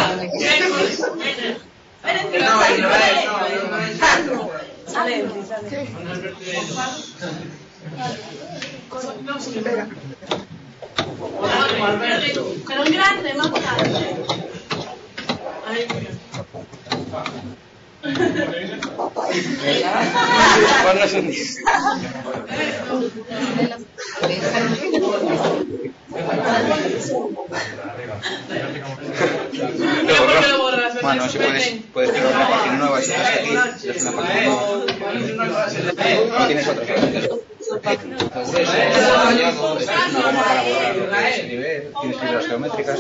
Pero un grande, más grande. Bueno, si puedes crear una página nueva y si estás aquí, es una página nueva. No tienes otra. Entonces, es una goma para borrar ese nivel, tienes fibras geométricas.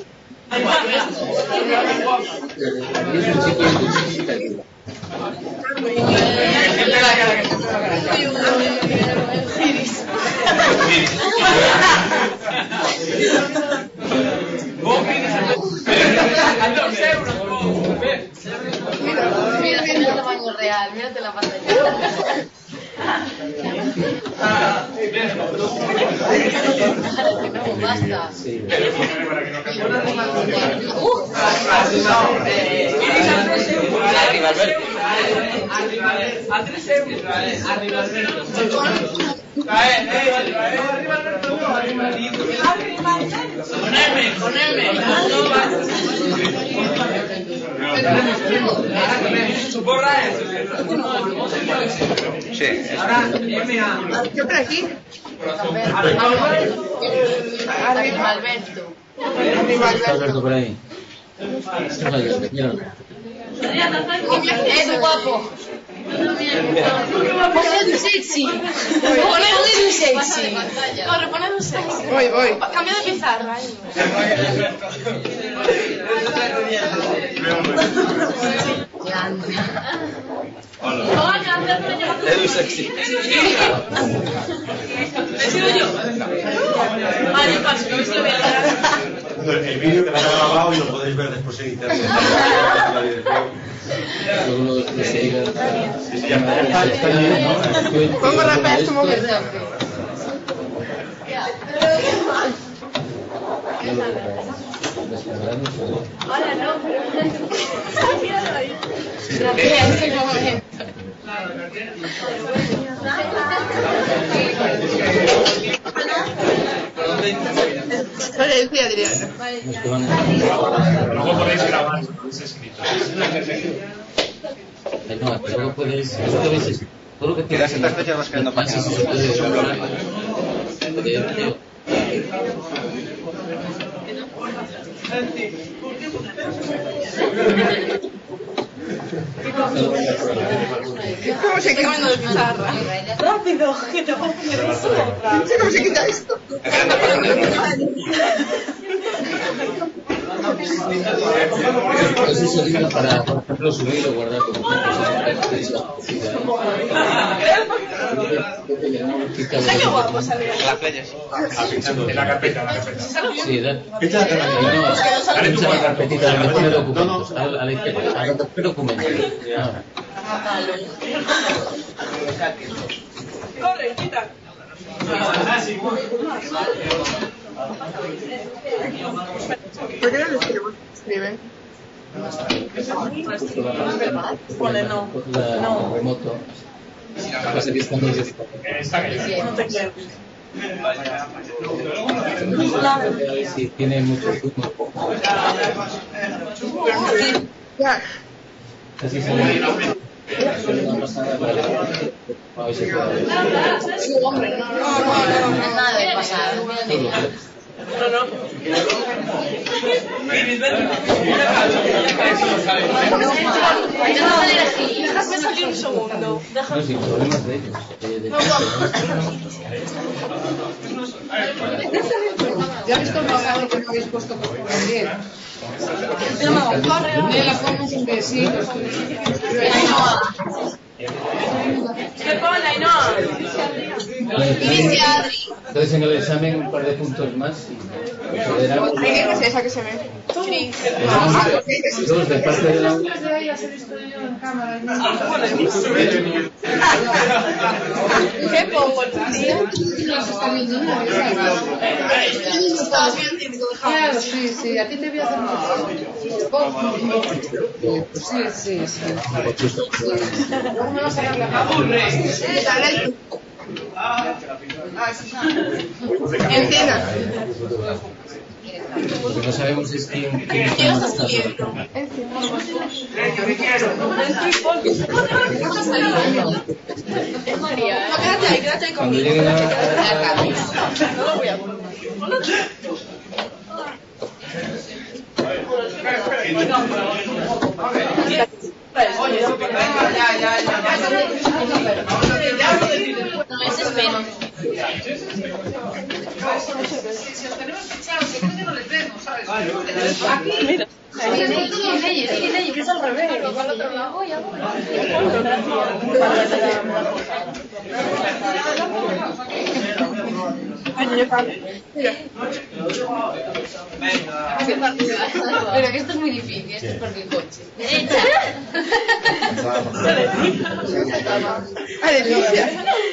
Mira el tamaño real, mírate la pantalla. Basta. Arriba, Alberto. A 3 euros. Arriba, Alberto. Sí. ¿Qué por aquí? Arriba, Alberto. Alberto por ahí. Es guapo. Poned un sexy. Poned un sexy. Corre, poned un sexy. Voy. Cambia de pizarra. Edu sexy. ¿He sido yo? Vale, paso, no lo voy a dar. El vídeo que lo ha grabado y lo podéis ver después en internet. Pongo rapaz tu momento. Ahora no, pero... Míralo ahí. Gracias, en un momento. Vale, Adriana. Luego podéis grabar los escritos. No, pero luego podéis... Eso que veis, todo lo que Quedas estas fechas vas creando páginas. ¿Cómo se quita la pizarra? Rápido, que te voy a poner eso. ¿Cómo se quita esto? Pues eso sirve para, por ejemplo, subir o guardar documentos. Qué guapo salió. Las flechas. En la carpeta. Sí, pincha la carpetita donde pone documentos. A la izquierda. ¿Qué documento? Corre, quita. ¿Por qué no lo escriben? Pone no. No. Remoto. Pasa que está muy bien. No te creo. Sí, tiene mucho zumo. Ya. Casi se ve. No pasa nada. A ver si puede. No, nada de pasar. No. salir así. Déjame salir un segundo. No, sin problemas de ellos. ¿Ya habéis comprobado que no habéis puesto por bien? La forma sin que sí. ¿Qué pone, Ainhoa? Entonces en el examen un par de puntos más y consideramos ¿Qué es esa que se ve? dos de parte de la ¿Qué pongo? Claro, sí, sí, a ti te voy a hacer pues sí. Luego me vas a dar la mano. Encena. Lo que no sabemos es quién está más tarde. Quédate ahí Cuando conmigo. llegue No lo voy a poner. No, ese es menos. Si os tenemos fichados, yo creo que no les vemos, ¿sabes? Mira. Ellos, es al revés. Pero que esto es muy difícil, esto es porque el coche. Derecha. Leticia.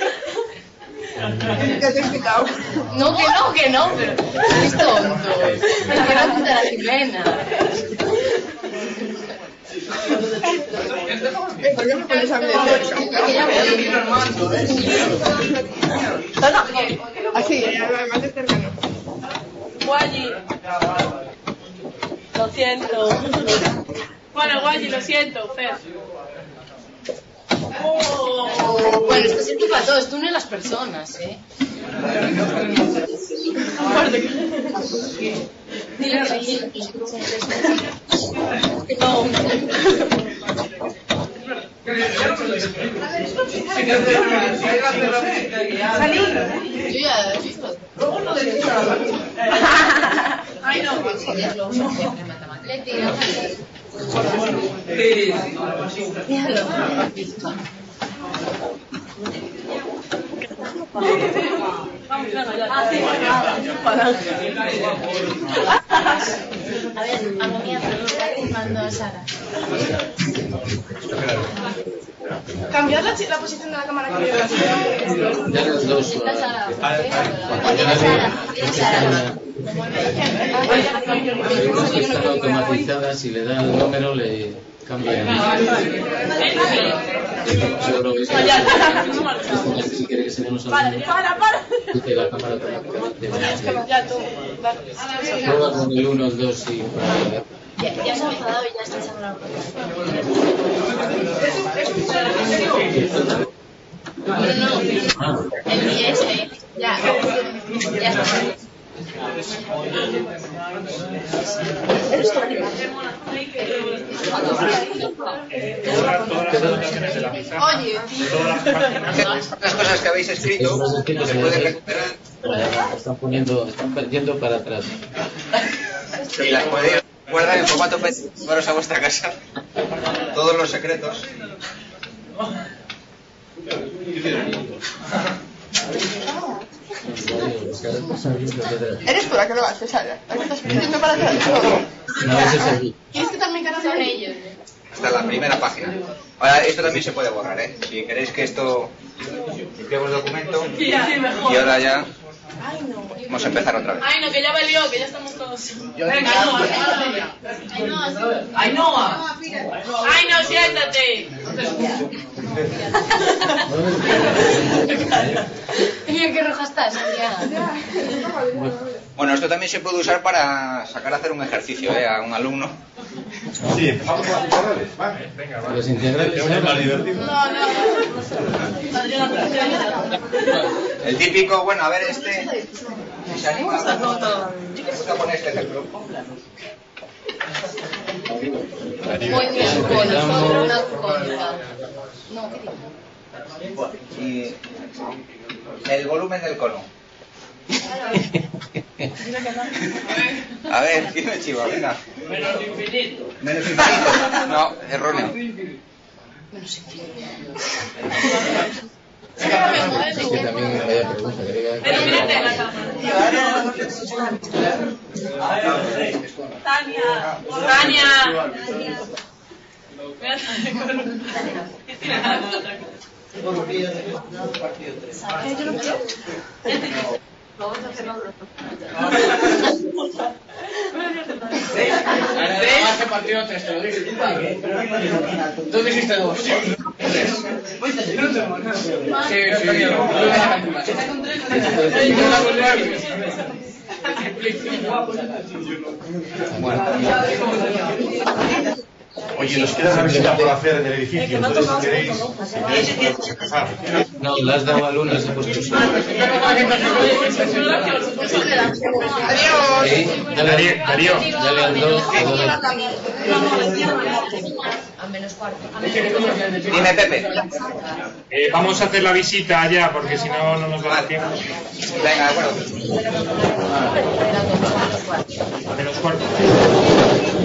¿Qué te he explicado? No, pero sois tontos. Quiero apuntar a Jimena. ¿Por qué me pones a mí de cerca? Que ya voy. Así, más de cerca no. Guayi. Lo siento. Bueno, Guayi, lo siento, Fer. Bueno, esto siento para todos, tú no las personas, ¿eh? Dile que sí. No. Yo ya he visto. Ay, no. A ver, amo mía, te mando a Sara. Cambiar la posición de la cámara que veo. Ya los dos. Sara. Están automatizadas, si le da el número le cambian. Seguro que sí. Si quiere que se nos olvide. Para. Dice la cámara automáticamente. Ya, tú. Prueba con el 1, el 2 y... Ya se ha enfadado y ya está echando la No. El este. Ya está. Oye, Las cosas que habéis escrito se pueden recuperar Están yendo para atrás. y las podéis guardar en formato PDF, llevaros a vuestra casa todos los secretos. eres tú la que lo haces, Sara. ¿A qué estás pidiendo para atrás? No, ese es aquí. ¿Quieres que también cargas Son ahí? ellos. Hasta la primera página. Ahora, esto también se puede borrar, ¿eh? Si queréis que esto... limpiamos el documento y ahora ya vamos a empezar otra vez. Ay, no, que ya valió, que ya estamos todos. Ainhoa. Ay, no, siéntate. Mira qué roja estás, Adriana. Bueno, esto también se puede usar para sacar a hacer un ejercicio, a un alumno. Sí, empezamos con las integrales. Vale. Los integrales Es más divertido. El típico, bueno, a ver si se anima. Vamos a poner este ejemplo. Muy bien, con nosotros una contra. No, ¿qué Y el volumen del cono. A ver, dime, chivo, venga. Menos infinito. Menos infinito. No, erróneo. Menos infinito. Es que también vaya pregunta. Pero mírate en la cámara. Tania. Además se partió 3, te lo dije. Tú dijiste 2. Oye, nos queda una visita por hacer en el edificio, entonces si queréis podemos empezar. No, le has dado a Luna, se ha puesto solo. Darío. Ya le han dado. A menos cuarto. Dime, Pepe. Vamos a hacer la visita allá porque si no, no nos va a dar tiempo. Venga, de acuerdo. A menos cuarto.